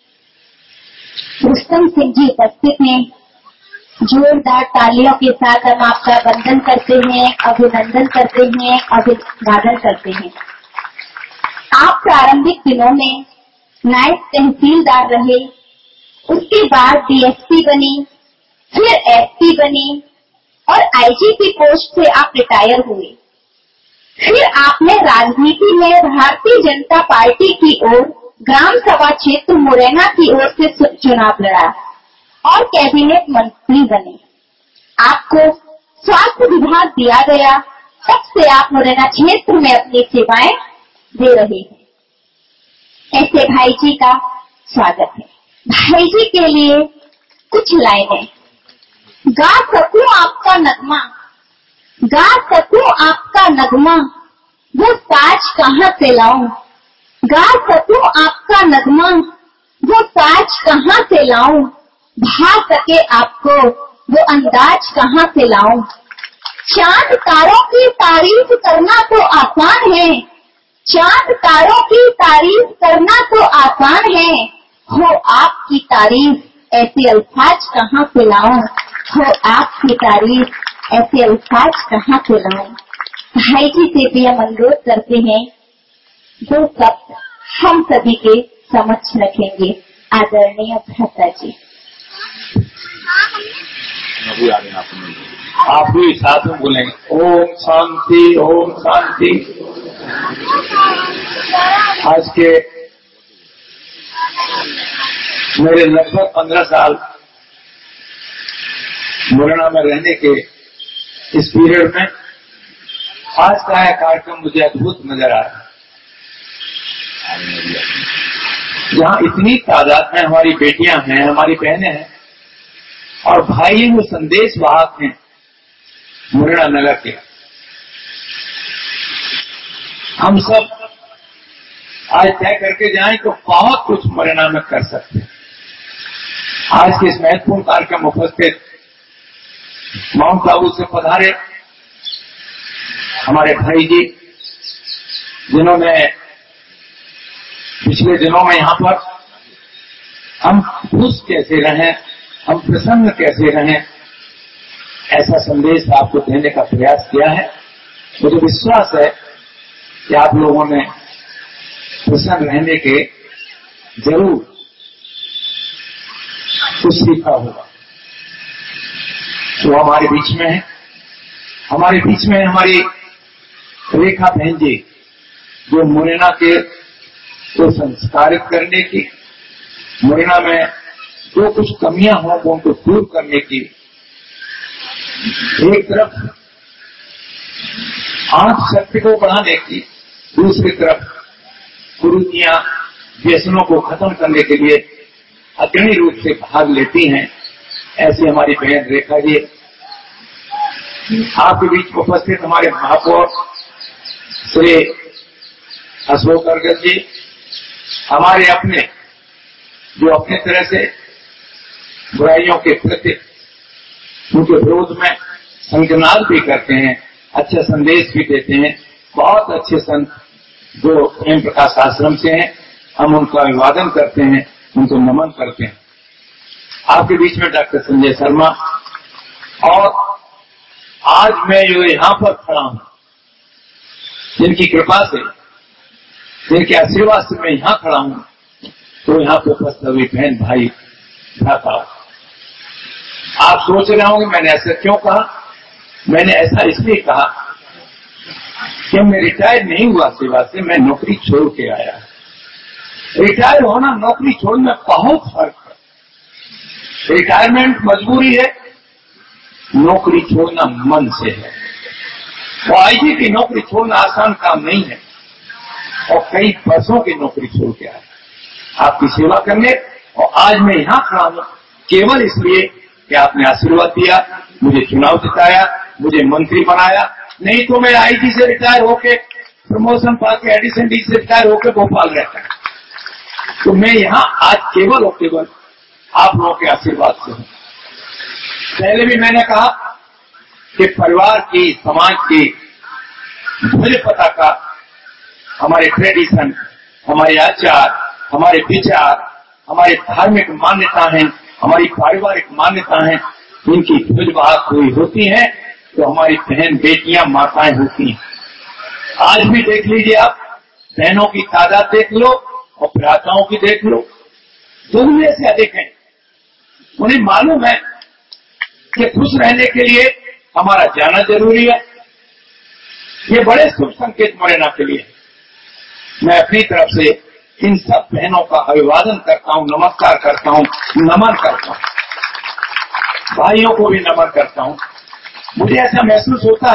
रुस्तम सिंह जी उपस्थित हैं। जोरदार तालियों के साथ हम आपका वंदन करते हैं, अभिनंदन करते हैं, अभिवादन करते हैं। आप प्रारंभिक दिनों में नायब तहसीलदार रहे, उसके बाद डीएसपी बनी, फिर एसपी बनी और आईजीपी पोस्ट से आप रिटायर हुए। फिर आपने राजनीति में भारतीय जनता पार्टी की ओर ग्राम सभा क्षेत्र मुरैना की ओर से चुनाव लड़ा और कैबिनेट मंत्री बने। आपको स्वास्थ्य विभाग दिया गया, तब से आप मुरैना क्षेत्र में अपनी सेवाएं दे रहे हैं। ऐसे भाई जी का स्वागत है। भाई जी के लिए कुछ लाइनें। गा सकूं आपका नगमा, गा सकूं आपका नगमा, वो साज कहाँ से लाऊं। गा सकूं आपका नगमा, वो साज कहाँ से लाऊं। भा सके आपको वो अंदाज कहाँ से लाऊं। चांद तारों की तारीफ करना तो आसान है, चांद तारों की तारीफ करना तो आसान है, हो आपकी तारीफ ऐसे अल्फाज कहाँ से लाऊं। हो आपकी तारीफ ऐसे अल्फाज कहाँ से लाऊं। भाई जी से भी हम अनुरोध करते हैं, दो शब्द हम सभी के समक्ष रखेंगे। आदरणीय भ्राता जी, आप भी साथ में बोलेंगे। ओम शांति, ओम शांति। आज के मेरे लगभग पंद्रह साल मुरैना में रहने के इस पीरियड में आज का यह कार्यक्रम मुझे अद्भुत नजर आ रहा है। जहाँ इतनी तादाद में हमारी बेटियां हैं, हमारी बहनें हैं और भाई वो संदेश वाहक हैं मुरैना नगर के। हम सब आज तय करके जाएं तो बहुत कुछ मुरैना में कर सकते हैं। आज के इस महत्वपूर्ण कार्यक्रम उपस्थित माउंट आबू से पधारे हमारे भाई जी, जिन्होंने पिछले दिनों में यहाँ पर हम खुश कैसे रहें, हम प्रसन्न कैसे रहें, ऐसा संदेश आपको देने का प्रयास किया है। मुझे विश्वास है कि आप लोगों ने प्रसन्न रहने के जरूर कुछ सीखा होगा। तो हमारे बीच में है, हमारे बीच में हमारी रेखा बहन जी, जो मुरैना के को संस्कारित करने की, मुरैना में जो कुछ कमियां हों वो उनको दूर करने की, एक तरफ आंख शक्ति को बढ़ाने की, दूसरी तरफ कुरीतियां व्यसनों को खत्म करने के लिए अग्रणी रूप से भाग लेती हैं। ऐसी हमारी बहन रेखा जी, आपके बीच उपस्थित हमारे महापौर श्री अशोक गर्ग जी, हमारे अपने जो अपने तरह से बुराइयों के प्रति उनके विरोध में संकनाद भी करते हैं, अच्छा संदेश भी देते हैं। बहुत अच्छे संत जो प्रेम प्रकाश आश्रम से हैं, हम उनका अभिवादन करते हैं, उनको नमन करते हैं। आपके बीच में डॉक्टर संजय शर्मा, और आज मैं जो यहाँ पर खड़ा हूं, जिनकी कृपा से, जिनके आशीर्वाद से मैं यहाँ खड़ा हूं, तो यहाँ पे उपस्थित सभी बहन भाई भ्राता। आप सोच रहे होंगे मैंने ऐसा क्यों कहा। मैंने ऐसा इसलिए कहा कि मैं रिटायर नहीं हुआ सेवा से, मैं नौकरी छोड़ के आया। रिटायर होना नौकरी छोड़ने में बहुत फर्क है। रिटायरमेंट मजबूरी है, नौकरी छोड़ना मन से है। तो आईजी की नौकरी छोड़ना आसान काम नहीं है, और कई वर्षों की नौकरी छोड़ के आया आपकी सेवा करने। और आज मैं यहाँ खड़ा हूँ केवल इसलिए कि आपने आशीर्वाद दिया, मुझे चुनाव जिताया, मुझे मंत्री बनाया। नहीं तो मैं आईजी से रिटायर होके, प्रमोशन पाके एडिशन डी से रिटायर होके भोपाल रहता है। तो मैं यहाँ आज केवल और केवल आप लोगों के आशीर्वाद से हूँ। पहले भी मैंने कहा कि परिवार की, समाज की ध्वज पताका, हमारे ट्रेडिशन, हमारे आचार, हमारे विचार, हमारी धार्मिक मान्यता है, हमारी पारिवारिक मान्यता है, इनकी ध्वजवाहक हुई होती है तो हमारी बहन बेटियां माताएं होती हैं। आज भी देख लीजिए आप, बहनों की तादाद देख लो और भ्राताओं की देख लो, दुगने से अधिक हैं। उन्हें मालूम है कि खुश रहने के लिए हमारा जाना जरूरी है। ये बड़े शुभ संकेत मुरैना के लिए। मैं अपनी तरफ से इन सब बहनों का अभिवादन करता हूँ, नमस्कार करता हूँ, नमन करता हूँ। भाइयों को भी नमन करता हूँ। मुझे ऐसा महसूस होता है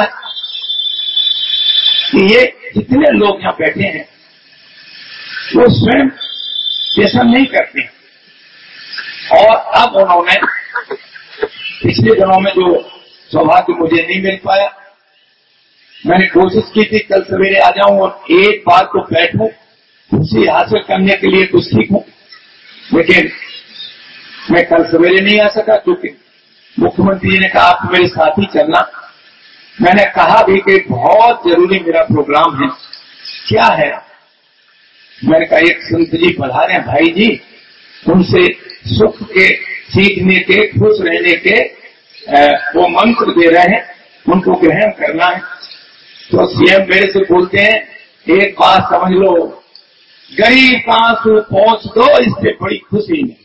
कि ये जितने लोग यहाँ बैठे हैं वो स्वयं व्यसन नहीं करते। और अब उन्होंने पिछले दिनों में जो सौभाग्य मुझे नहीं मिल पाया, मैंने कोशिश की थी कल सवेरे आ जाऊं और एक बार तो बैठूं, खुशी हासिल करने के लिए कुछ सीखूं, लेकिन मैं कल सवेरे नहीं आ सका क्योंकि मुख्यमंत्री जी ने कहा आप मेरे साथ ही चलना। मैंने कहा भी कि बहुत जरूरी मेरा प्रोग्राम है। क्या है? मैंने कहा एक संत जी पधारे हैं भाई जी, उनसे सुख के, सीखने के, खुश रहने के वो मंत्र दे रहे हैं, उनको ग्रहण करना है। तो सीएम मेरे से बोलते हैं एक बात समझ लो, गरीब का आंसू पहुंच दो, इससे बड़ी खुशी नहीं।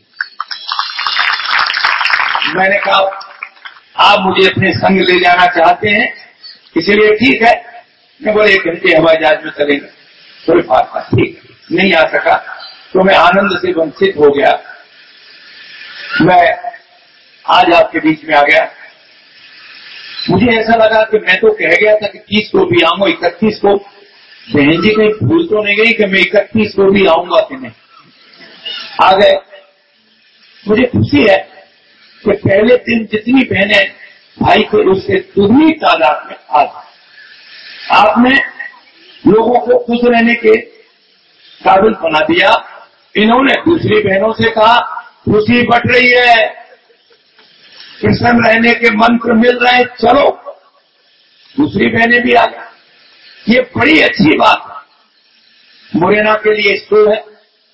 मैंने कहा आप मुझे अपने संग ले जाना चाहते हैं, इसलिए ठीक है, मैं बोले एक घंटे हवाई जहाज में चलेंगे, कोई बात नहीं, ठीक नहीं आ सका तो मैं आनंद से वंचित हो गया। मैं आज आपके बीच में आ गया। मुझे ऐसा लगा कि मैं तो कह गया था कि तीस को भी आऊंगा, इकतीस को। बहन जी कहीं भूल तो नहीं गई कि मैं इकतीस को भी आऊंगा कि नहीं? आ गए। मुझे खुशी है कि पहले दिन जितनी बहनें भाई को उससे दुगनी तादाद में आ गई। आपने लोगों को खुश रहने के काबिल बना दिया। इन्होंने दूसरी बहनों से कहा खुशी बढ़ रही है, प्रसन्न रहने के मंत्र मिल रहे हैं, चलो। दूसरी बहनें भी आ गई। ये बड़ी अच्छी बात है, मुरैना के लिए स्टोर है।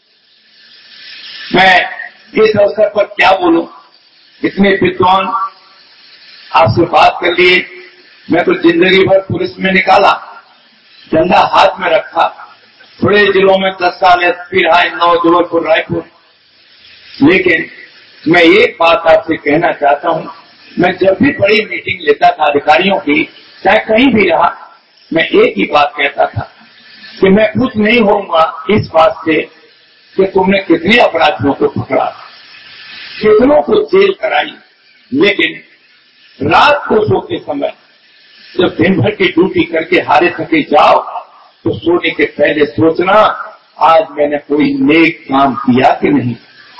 मैं इस अवसर पर क्या बोलूं, इतने विद्वान आपसे बात कर लिए। मैं तो जिंदगी भर पुलिस में निकाला, डंडा हाथ में रखा, थोड़े जिलों में दस साल एसपी रहा, इंदौर, जबलपुर, रायपुर। लेकिन मैं एक बात आपसे कहना चाहता हूं, मैं जब भी बड़ी मीटिंग लेता था अधिकारियों की, चाहे कहीं भी रहा, मैं एक ही बात कहता था, कि मैं खुश नहीं होऊंगा इस बात से कि तुमने कितने अपराधियों को पकड़ा, कितनों को जेल कराई, लेकिन रात को सोते समय जब दिन भर की ड्यूटी करके हारे थके जाओ तो सोने के पहले सोचना आज मैंने कोई नेक काम किया कि नहीं,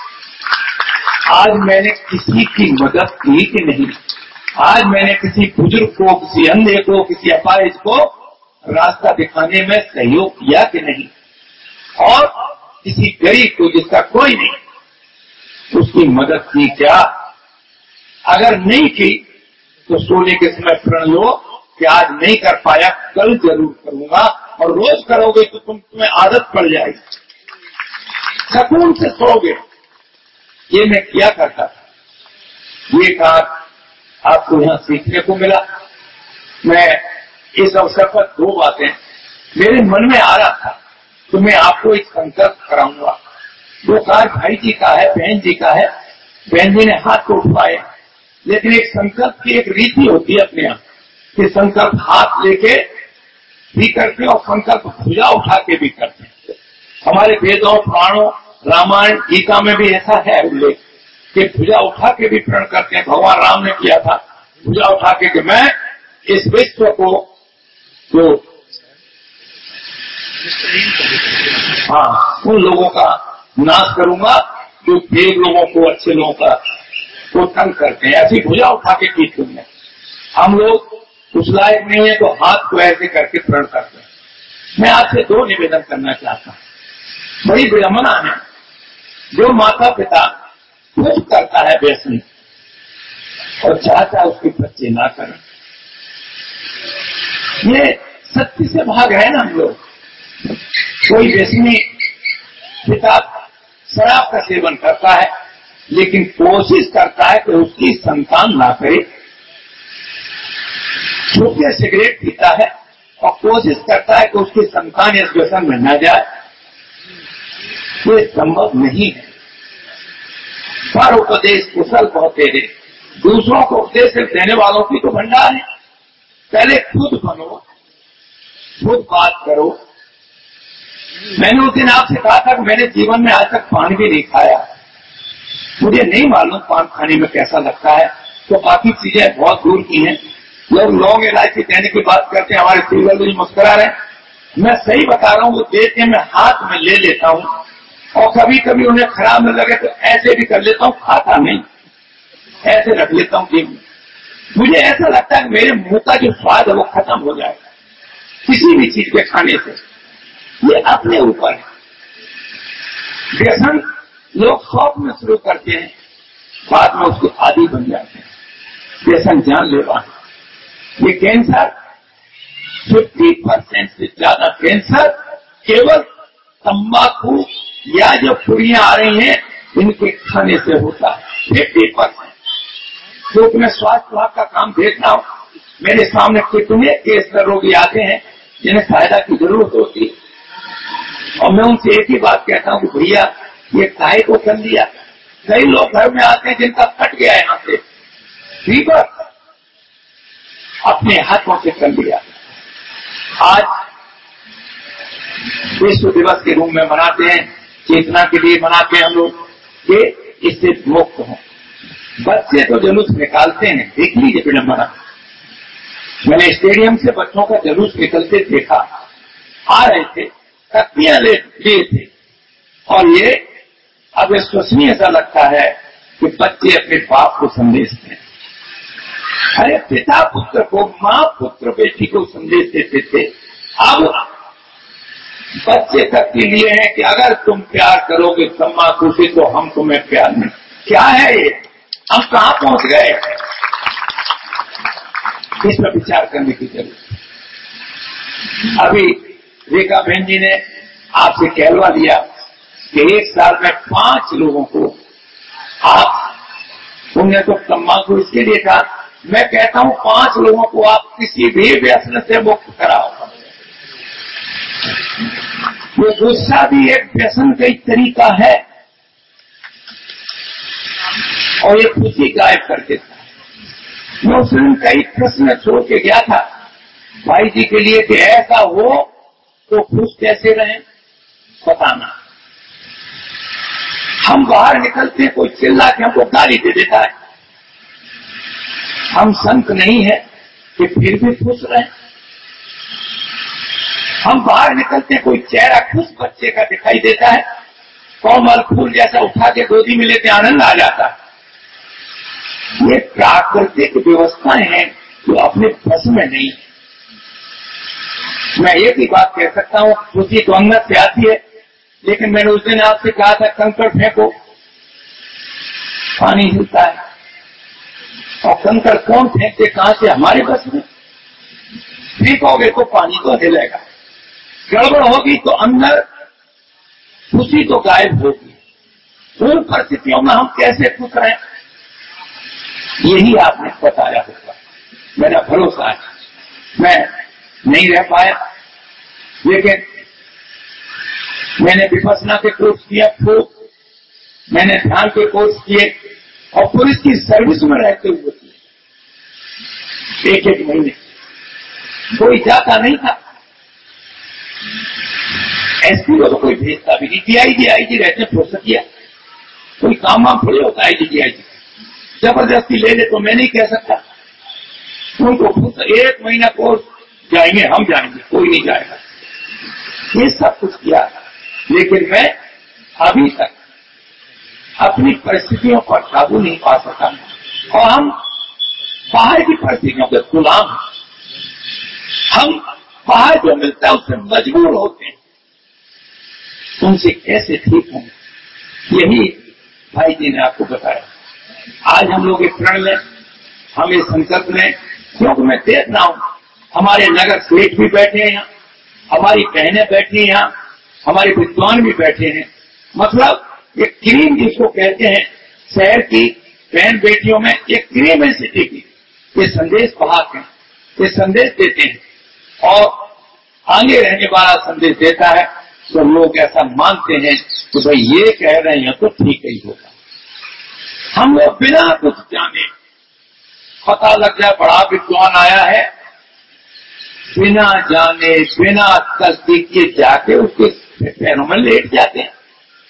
आज मैंने किसी की मदद की कि नहीं, आज मैंने किसी बुजुर्ग को, किसी अंधे को, किसी अपाहिज को रास्ता दिखाने में सहयोग किया कि नहीं, और किसी गरीब को जिसका कोई नहीं उसकी मदद की क्या। अगर नहीं की तो सोने के समय प्रण लो कि आज नहीं कर पाया कल जरूर करूंगा, और रोज करोगे तो तुम तुम्हें आदत पड़ जाएगी, सुकून से सोओगे। ये मैं किया करता था। ये काम आपको यहाँ सीखने को मिला। मैं इस अवसर पर दो बातें मेरे मन में आ रहा था तो मैं आपको एक संकल्प कराऊंगा। वो कार्य भाई जी का है, बहन जी का है, बहन जी ने हाथ को उठाए, लेकिन एक संकल्प की एक रीति होती है अपने यहाँ कि संकल्प हाथ लेके भी करते और संकल्प भुजा उठा के भी करते हैं। हमारे वेदों, पुराणों, रामायण, गीता में भी ऐसा है उल्लेख कि भुजा उठा के भी प्रण करते हैं। भगवान राम ने किया था भुजा उठा के कि मैं इस विश्व को जो हाँ उन लोगों का नाश करूंगा जो देव लोगों को, अच्छे लोगों का को तंग करते हैं। ऐसी भुजा उठा के की तुमने। हम लोग कुछ लायक नहीं है तो हाथ को ऐसे करके प्रण करते हैं। मैं आपसे दो निवेदन करना चाहता हूँ। बड़ी विडंबना है जो माता पिता खुद करता है व्यसन और चाहता है उसके बच्चे ना करें। ये सत्य से भाग रहे ना हम लोग। कोई व्यसनी पिता शराब का सेवन करता है लेकिन कोशिश करता है कि उसकी संतान ना करे। छोटे सिगरेट पीता है और कोशिश करता है कि उसकी संतान इस व्यसन में न जाए। ये संभव नहीं है। पर उपदेश कुशल बहुत तेरे, दूसरों को उपदेश देने वालों की तो भंडार है। पहले खुद बनो, खुद बात करो। मैंने उस दिन आपसे कहा था कि मैंने जीवन में आज तक पान भी नहीं खाया। मुझे नहीं मालूम पान खाने में कैसा लगता है, तो बाकी चीजें बहुत दूर की हैं। लोग लौंग इलायची कहने की बात करते हैं, हमारे सीवर जी मुस्कुरा रहे हैं। मैं सही बता रहा हूँ, वो देते मैं हाथ में ले लेता हूँ और कभी कभी उन्हें खराब न लगे तो ऐसे भी कर लेता हूँ, खाता नहीं, ऐसे रख लेता हूँ जीव में। मुझे ऐसा लगता है कि मेरे मुंह का जो स्वाद है वो खत्म हो जाएगा किसी भी चीज के खाने से। ये अपने ऊपर है। व्यसन लोग शौक में शुरू करते हैं, बाद में उसके आदी बन जाते हैं। व्यसन जानलेवा है। ये कैंसर पचास परसेंट से ज्यादा कैंसर केवल तंबाकू या जो पुड़ियां आ रही हैं इनके खाने से होता है। पचास परसेंट तो मैं स्वास्थ्य विभाग का काम देखना हूं, मेरे सामने कितने केस रोगी आते हैं जिन्हें सहायता की जरूरत होती है, और मैं उनसे एक ही बात कहता हूं कि भैया ये काहे को कर लिया। कई लोग घर में आते हैं जिनका कट गया है यहाँ से, ठीक है, अपने हाथों से कर लिया। आज विश्व दिवस के रूप में मनाते हैं, चेतना के लिए मनाते हैं हम लोग कि इससे मुक्त हों। बच्चे तो जुलूस निकालते हैं, देख लीजिए विडंबना। मैंने स्टेडियम से बच्चों का जुलूस निकलते देखा, आ रहे थे, तख्तियां ले लिए थे, और ये अविश्वसनीय सा लगता है कि बच्चे अपने बाप को संदेश दें। अरे पिता पुत्र को, माँ पुत्र बेटी को संदेश देते थे, अब बच्चे तक के लिए है कि अगर तुम प्यार करोगे तम्बाकू से तो हम तुम्हें प्यार नहीं। क्या है ये? हम कहाँ पहुंच गए? इस पर विचार करने की जरूरत है। अभी रेखा बहन जी ने आपसे कहलवा दिया कि एक साल में पांच लोगों को आप, उन्हें तो तम्बाकू इसके लिए था, मैं कहता हूं पांच लोगों को आप किसी भी व्यसन से मुक्त कराओ। ये गुस्सा भी एक व्यसन का एक तरीका है, और ये खुशी गायब करके था। मैं उस दिन कई प्रश्न छोड़ के गया था भाई जी के लिए कि ऐसा हो तो खुश कैसे रहें बताना। हम बाहर निकलते कोई चिल्ला के हमको गाली दे देता है, हम संत नहीं है कि फिर भी खुश रहें। हम बाहर निकलते कोई चेहरा खुश बच्चे का दिखाई देता है, कोमल फूल जैसा उठा के गोदी में लेते आनंद आ जाता है। ये प्राकृतिक व्यवस्थाएं हैं जो अपने बस में नहीं। मैं एक ही बात कह सकता हूँ, खुशी तो अंदर से आती है, लेकिन मैंने उस दिन आपसे कहा था कंकड़ फेंको, पानी हिलता है। और कंकड़ कौन फेंकते कहां से, हमारे बस में। फेंकोगे तो पानी तो हिलेगा, गड़बड़ होगी तो अंदर खुशी तो गायब होगी। उन परिस्थितियों में हम कैसे खुश रहें, यही आपने बताया होगा। मेरा भरोसा है मैं नहीं रह पाया, लेकिन मैंने विपश्यना के कोर्स किया, खूब मैंने ध्यान के कोर्स किए और पुलिस की सर्विस में रहते हुए किए। एक एक महीने कोई जाता नहीं था, एसपी को तो कोई भेजता भी नहीं, डीआईजी आईजी रहते फुर्सत किया, कोई काम वाम थोड़ी होता है डीआईजी जबरदस्ती ले ले तो मैं नहीं कह सकता। उनको एक महीना कोर्स जाएंगे, हम जाएंगे, कोई नहीं जाएगा। ये सब कुछ किया, लेकिन मैं अभी तक अपनी परिस्थितियों पर काबू नहीं पा सका और हम बाहर की परिस्थितियों के गुलाम हैं। हम बाहर जो मिलता है उससे मजबूर होते हैं, उनसे कैसे ठीक हों, यही भाई जी ने आपको बताया। आज हम लोग एक प्रण में, हम इस संकल्प में, क्योंकि मैं देख रहा हूं हमारे नगर सेठ भी बैठे हैं यहाँ, हमारी बहनें बैठी हैं यहाँ, हमारे विद्वान भी बैठे हैं। मतलब ये क्रीम जिसको कहते हैं, शहर की बहन बेटियों में एक क्रीम है सिटी की, ये संदेश वाहक हैं, ये संदेश देते हैं और आगे रहने वाला संदेश देता है। तो लोग ऐसा मानते हैं कि भाई ये कह रहे हैं तो ठीक ही होगा। हम लोग बिना कुछ जाने, पता लग जाए बड़ा विद्वान आया है, बिना जाने बिना तस्दीक के जाके उसके पैरों में लेट जाते हैं।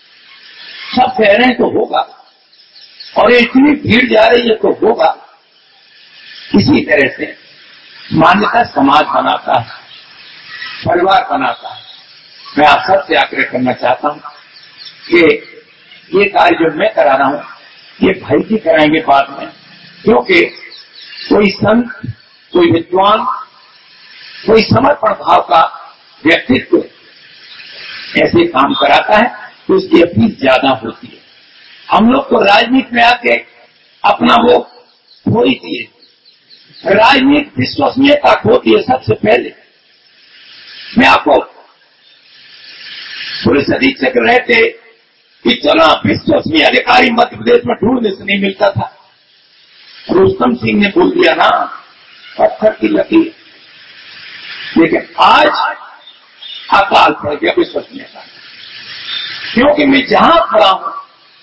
सब कह रहे हैं तो होगा, और इतनी भीड़ जा रही है तो होगा। इसी तरह से मान्यता समाज बनाता है, परिवार बनाता है। मैं आप सबसे आग्रह करना चाहता हूं कि ये कार्य जो मैं करा रहा हूं, ये भाई जी कराएंगे बाद में, क्योंकि कोई संत, कोई विद्वान, कोई समर्पण भाव का व्यक्तित्व ऐसे काम कराता है तो उसकी अपील ज्यादा होती है। हम लोग तो राजनीति में आके अपना वो खो ही दिए। राजनीति विश्वसनीयता खोती है सबसे पहले। मैं आपको पुलिस अधीक्षक रहते कि चलो विश्वसनीय अधिकारी मध्य प्रदेश में ढूंढने से नहीं मिलता था। रुस्तम सिंह ने बोल दिया ना, पत्थर की लकीर। लेकिन आज अकाल पड़ गया विश्वसनीयता, क्योंकि मैं जहां खड़ा हूं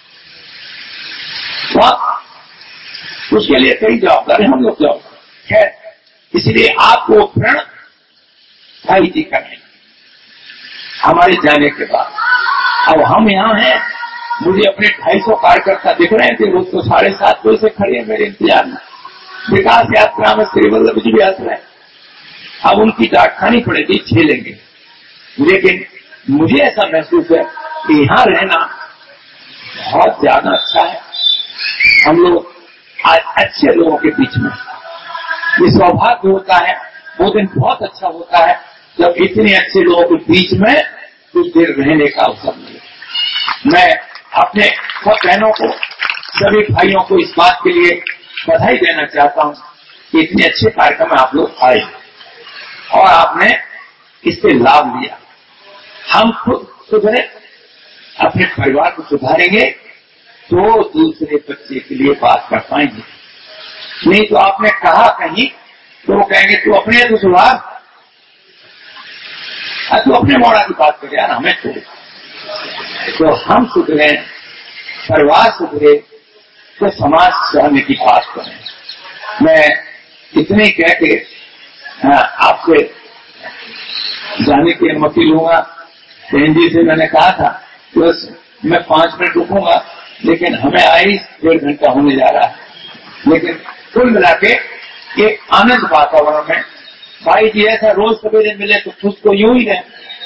वहां उसके लिए कई जवाबदारी हम लोग जवाबदार है। इसलिए आपको प्रण भाई जी करें हमारे जाने के बाद। अब हम यहाँ हैं, मुझे अपने ढाई सौ कार्यकर्ता दिख रहे थे, वो तो साढ़े सात बजे से खड़े हैं मेरे इंतजार में। विकास यात्रा में श्री वल्लभ जी भी आ रहे हैं, अब उनकी डांट खानी पड़ेगी, झेलेंगे। लेकिन मुझे ऐसा महसूस है कि यहाँ रहना बहुत ज्यादा अच्छा है। हम लोग आज अच्छे लोगों के बीच में, ये सौभाग्य होता है, वो दिन बहुत अच्छा होता है जब इतने अच्छे लोगों के बीच में कुछ देर रहने का अवसर मिले। मैं अपने सब बहनों को, सभी भाइयों को इस बात के लिए बधाई देना चाहता हूं कि इतने अच्छे कार्यक्रम में आप लोग आए और आपने इससे लाभ लिया। हम खुद सुधरे, अपने परिवार को सुधारेंगे तो दूसरे बच्चे के लिए बात कर पाएंगे। नहीं तो आपने कहा कहीं तो वो कहेंगे तू अपने तो सुधार, तू अपने मोड़ा की बात कर यार, हमें छोड़। तो हम सुधरे, परिवार सुधरे तो समाज सहने की बात करें। मैं इतने कह के आपसे जाने की अनुमति लूंगा। बहन जी से मैंने कहा था बस मैं पांच मिनट रुकूंगा, लेकिन हमें आई डेढ़ घंटा होने जा रहा है। लेकिन कुल मिला के एक आनंद वातावरण में भाई जी ऐसा रोज सवेरे मिले तो खुद को यूं ही रहे।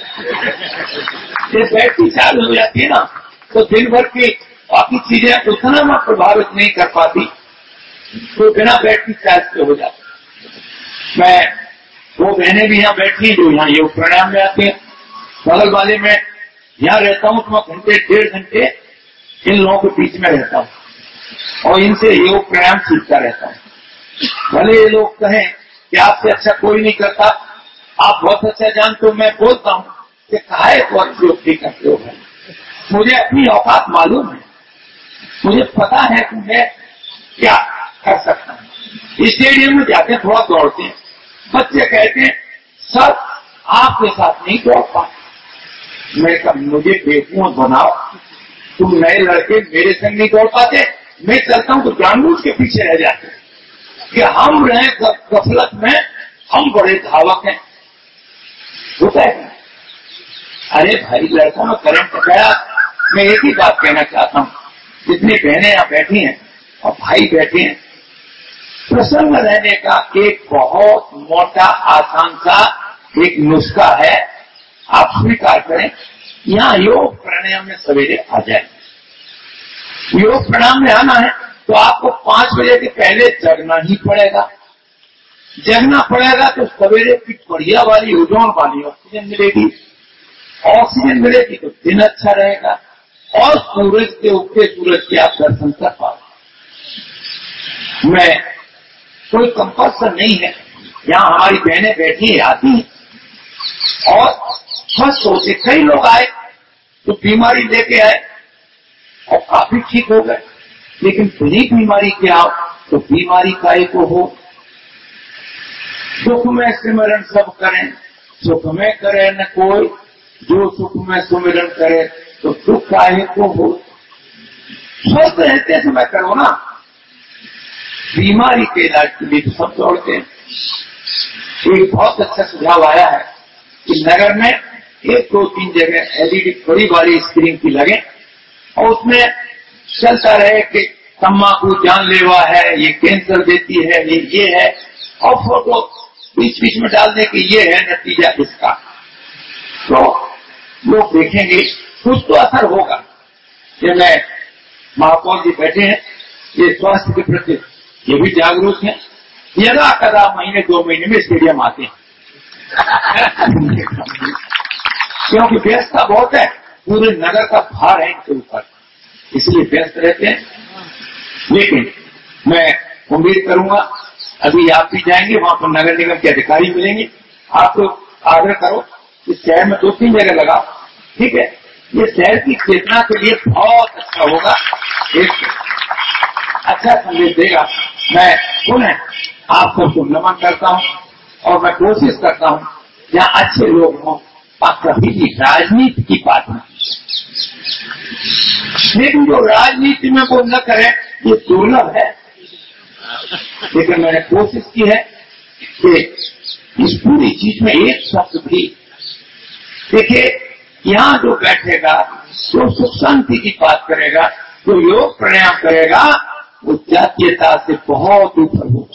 ये बैटरी चार्ज हो जाती है ना तो दिन भर की बाकी चीजें उतना मैं प्रभावित नहीं कर पाती, तो बिना बैटरी चार्ज के हो जाती। मैं वो बहनें भी यहाँ बैठी जो यहाँ योग प्राणायाम में आती हैं, बगल वाले में यहाँ रहता हूँ तो मैं घंटे डेढ़ घंटे इन लोगों के बीच में रहता हूँ और इनसे योग प्राणायाम सीखता रहता हूँ। भले ये लोग कहें कि आपसे अच्छा कोई नहीं करता, आप बहुत अच्छा जानते हो, मैं बोलता हूँ कि काहे को अच्छी उपती करते हो। मुझे अपनी औकात मालूम है, मुझे पता है कि मैं क्या कर सकता हूँ। स्टेडियम में जाते हैं थोड़ा दौड़ते हैं, बच्चे कहते हैं सर आपके साथ नहीं दौड़ पाते। मैं कहा मुझे बेवकूफ बनाओ, तुम नए लड़के मेरे संग नहीं दौड़ पाते, मैं चलता हूँ तो जानबूझ के पीछे रह जाते कि हम रहे गफलत में, हम बड़े धावक हैं। होता है अरे भाई लड़कों में करंट गया। मैं एक ही बात कहना चाहता हूँ, जितनी बहनें यहाँ बैठी हैं और भाई बैठे हैं, प्रसन्न रहने का एक बहुत मोटा आसान सा एक नुस्खा है, आप स्वीकार करें। यहाँ योग प्राणायाम में सवेरे आ जाए। योग प्राणायाम में आना है तो आपको पांच बजे के पहले जगना ही पड़ेगा। जगना पड़ेगा तो सवेरे की बढ़िया वाली ओजोन वाली ऑक्सीजन मिलेगी। ऑक्सीजन मिलेगी तो दिन अच्छा रहेगा और सूरज के उगते सूरज के आप दर्शन कर पाओगे। मैं कोई कंपल्सन नहीं है, यहाँ हमारी बहनें बैठी आती हैं और स्वस्थ होते कई लोग आए तो बीमारी लेके आए और काफी ठीक हो गए, लेकिन बड़ी बीमारी क्या हो तो बीमारी काहे को हो। सुख में सिमरन सब करें, सुख में करे न कोई, जो सुख में सुमिरन करे तो दुख काहे को हो। स्वस्थ रहते समय करो ना, बीमारी के इलाज के लिए तो सब दौड़ते हैं। एक बहुत अच्छा सुझाव आया है कि नगर में एक दो तीन जगह एलईडी बड़ी वाली स्क्रीन की लगे और उसमें चलता रहे कि तम्बाकू जानलेवा है, ये कैंसर देती है, ये ये है, और फोटो बीच बीच में डाल दे कि ये है नतीजा इसका, तो लोग देखेंगे, कुछ तो असर होगा। ये मैं महापौर जी बैठे हैं, ये स्वास्थ्य के प्रति ये भी जागरूक हैं, यदा कदा महीने दो महीने में स्टेडियम आते हैं क्योंकि व्यस्तता बहुत है, पूरे नगर का भार है इनके ऊपर, इसलिए व्यस्त रहते हैं। लेकिन मैं उम्मीद करूंगा अभी आप भी जाएंगे, वहां पर नगर निगम के अधिकारी मिलेंगे, आप तो आग्रह करो कि शहर में दो तीन जगह लगाओ, ठीक है। ये शहर की चेतना के लिए बहुत अच्छा होगा, एक अच्छा संदेश देगा। मैं पुनः आप सबको नमन करता हूं और मैं कोशिश करता हूं जहां अच्छे लोग हों और कभी भी राजनीति की बात नहीं, लेकिन जो राजनीति में वो न करे ये दुर्लभ है। लेकिन मैंने कोशिश की है कि इस पूरी चीज में एक शब्द भी, देखिए यहाँ जो बैठेगा, जो सुख शांति की बात करेगा, जो योग प्राणायाम करेगा, वो जातीयता से बहुत ऊपर होगा।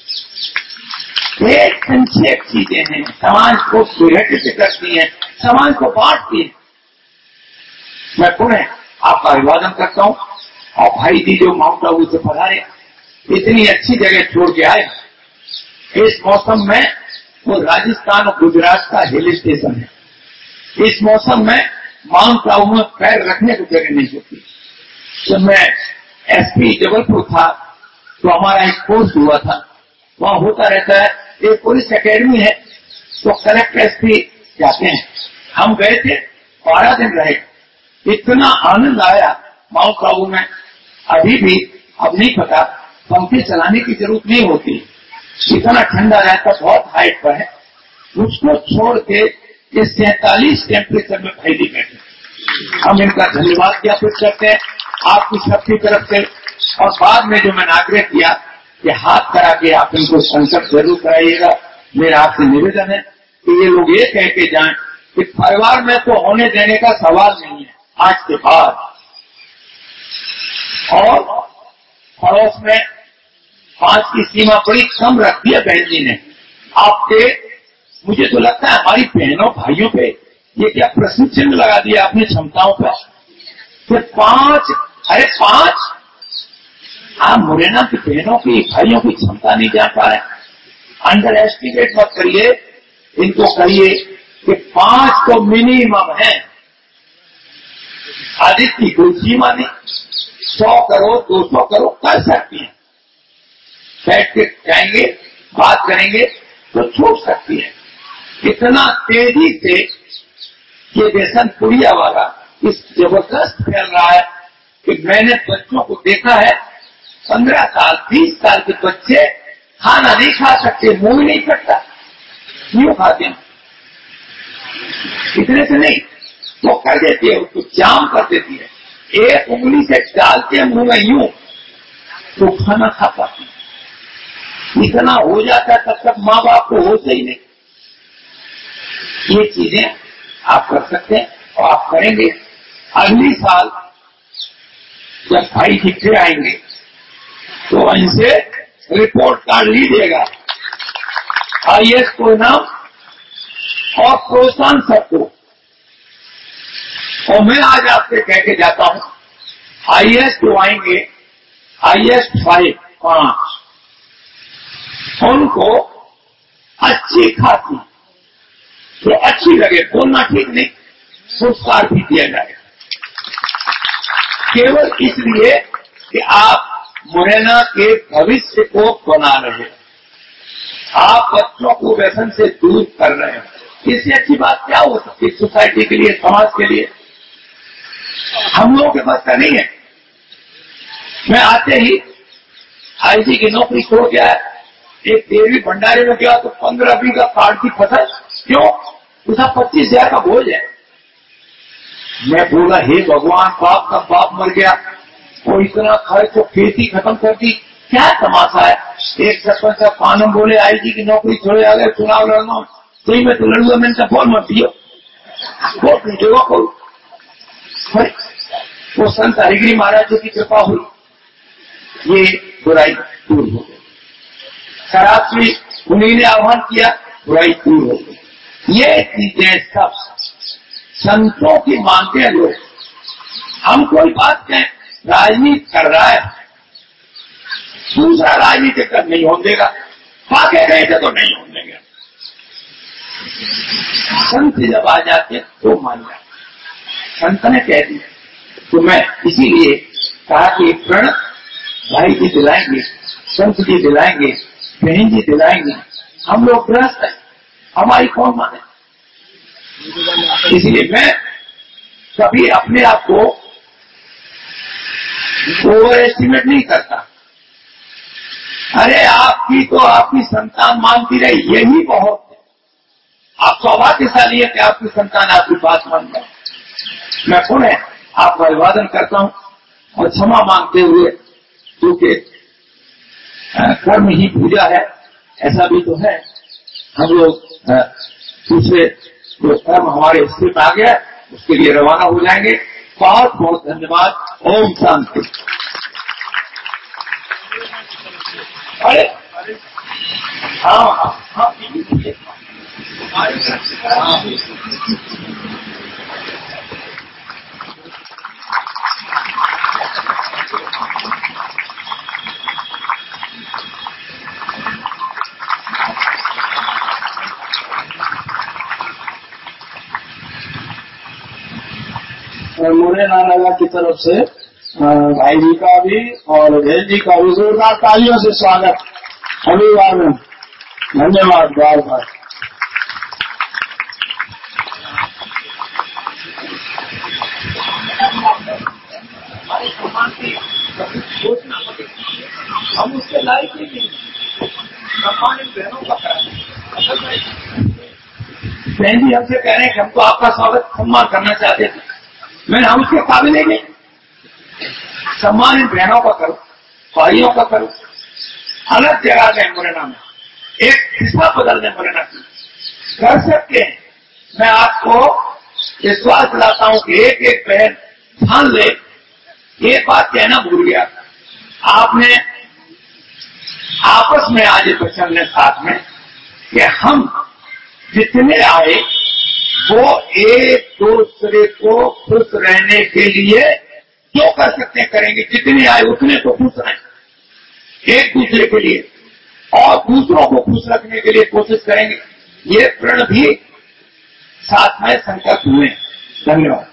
एक संक्षेप चीजें हैं, समाज को सुरक्षित करती हैं, समाज को बांटती हैं। मैं पुनः आपका अभिवादन करता हूँ और भाई जी जो माउंट आबू से पधारे, इतनी अच्छी जगह छोड़ के आए, इस मौसम में वो राजस्थान और गुजरात का हिल स्टेशन है, इस मौसम में माउंट आबू में पैर रखने को जगह नहीं होती। जब मैं एसपी जबलपुर था तो हमारा एक कोर्स हुआ था, वहाँ होता रहता है, एक पुलिस एकेडमी है, तो कलेक्टर एसपी जाते हैं, हम गए थे, बारह दिन रहे, इतना आनंद आया माउंट आबू में। अभी भी अब नहीं पता, पंखे चलाने की जरूरत नहीं होती, इतना ठंडा रहता, बहुत हाइट पर है। उसको छोड़ के इस सैतालीस टेम्परेचर में भाई बैठे, हम इनका धन्यवाद ज्ञापित करते हैं आपकी सबकी तरफ से। और बाद में जो मैंने आग्रह किया कि हाथ करा के आप इनको संकट जरूर कराइएगा, मेरा आपसे निवेदन है कि ये लोग ये कह के जाएं कि परिवार में तो होने देने का सवाल नहीं है आज के बाद। और पड़ोस में पांच की सीमा बड़ी कम रख दी है बहन जी ने आपके। मुझे तो लगता है हमारी बहनों भाइयों पे ये क्या प्रश्न चिन्ह लगा दिया अपनी क्षमताओं पर। फिर पांच, अरे पांच, आप मुरैना की बहनों की भाइयों की क्षमता नहीं जान पा रहे। अंडर एस्टिमेट मत करिए इनको, करिए कि पांच तो मिनिमम है, अधिक की कोई सीमा नहीं। सौ करोड़ दो सौ करोड़ कर सकती है, बैठ के जाएंगे बात करेंगे तो छूट सकती है। इतना तेजी से ये व्यसन पुड़िया वाला इस जबरदस्त फैल रहा है कि मैंने बच्चों को देखा है, पंद्रह साल बीस साल के बच्चे खाना नहीं खा सकते, मुंह नहीं कटता, क्यों खाते हैं? इतने से नहीं, वो कर देती है, उसको जाम कर देती है, एक उंगली से डालते हैं मुंह में यूं तो खाना खा पाते। इतना हो जाता है तब तक माँ बाप को होते ही नहीं। ये चीजें आप कर सकते हैं और आप करेंगे। अगली साल जब भाई जी फिर आएंगे तो इनसे रिपोर्ट कार्ड लीजिएगा, आई एस को नाम और प्रोत्साहन सबको। और मैं आज आपसे कह के जाता हूं, आई एस जो आएंगे, आई एस फाइव पांच, उनको अच्छी खासी जो अच्छी लगे, बोलना ठीक नहीं, पुरस्कार भी दिया जाएगा, केवल इसलिए कि आप मुरैना के भविष्य को बना रहे हैं, आप बच्चों को व्यसन से दूर कर रहे हैं। इससे अच्छी बात क्या हो सकती है सोसाइटी के लिए, समाज के लिए? हम लोगों के बस का नहीं है। मैं आते ही आईजी की नौकरी छोड़ गया है, एक देवी भंडारे में गया तो पंद्रह बीघा कार्ड की फसल, क्यों? उसका पच्चीस हजार का बोझ है। मैं बोला हे भगवान, बाप का बाप मर गया और इतना खर्च तो खेती खत्म कर दी, क्या तमाशा है? एक सरपंच साहब कानून बोले आईजी की नौकरी छोड़े आ गए, चुनाव लड़ना तो ही मैं तो लड़ूंगा। मैंने कहा बोल मत दियो, वोट नहीं देगा कोई। वो संत हरिगिरी महाराज जी की कृपा हुई, ये बुराई दूर हो गई। शराब की उन्हीं ने आह्वान किया, बुराई दूर हो गई। ये चीजें सब संतों की मानते हैं लोग। हम कोई बात कहें, राजनीति कर रहा है, दूसरा राजनीति कर नहीं होने देगा, पाके गए थे तो नहीं होने देगा। संत जब आ जाते तो मान जाते। संत ने कह दिया तो मैं इसीलिए कहा कि प्रण भाई जी दिलाएंगे, संत जी दिलाएंगे, बहन जी दिलाएंगे, हम लोग ग्रस्त हैं, हमारी कौन माने? इसलिए मैं कभी अपने आप को ओवर एस्टिमेट नहीं करता। अरे आपकी तो आपकी संतान मानती रही, यही बहुत है। आप सौभाग्यशाली है कि आपकी संतान आपकी बात मान जाए। मैं पुनः आपका अभिवादन करता हूं और क्षमा मांगते हुए, क्योंकि कर्म ही पूजा है, ऐसा भी तो है। हम लोग दूसरे जो कर्म हमारे हिस्से में आ गया उसके लिए रवाना हो जाएंगे। बहुत बहुत धन्यवाद। ओम शांति। अरे हाँ हाँ हाँ मुरैना नगर की तरफ से भाई जी का भी और बहन जी का भी जोरदार तालियों से स्वागत। अभिवादन, धन्यवाद बार बार। हम उसके लायक ही नहीं। सम्मानित बहनों का बहन जी हमसे कह रहे हैं कि हम तो आपका स्वागत सम्मान करना चाहते थे, मैंने हम उसके काबिल नहीं। सम्मानित बहनों का करो, भाइयों का करो। अलग जगह गए मुरैना में, एक दिशा बदल दें मुरैना की। कर सकते हैं। मैं आपको विश्वास दिलाता हूं कि एक एक बहन ध्यान ले। एक बात कहना भूल गया, आपने आपस में आज वचन ने साथ में कि हम जितने आए वो एक दूसरे को खुश रहने के लिए जो कर सकते हैं करेंगे। जितने आए उतने तो खुश रहें एक दूसरे के लिए, और दूसरों को खुश रखने के लिए कोशिश करेंगे। ये प्रण भी साथ में संकल्प हुए। धन्यवाद।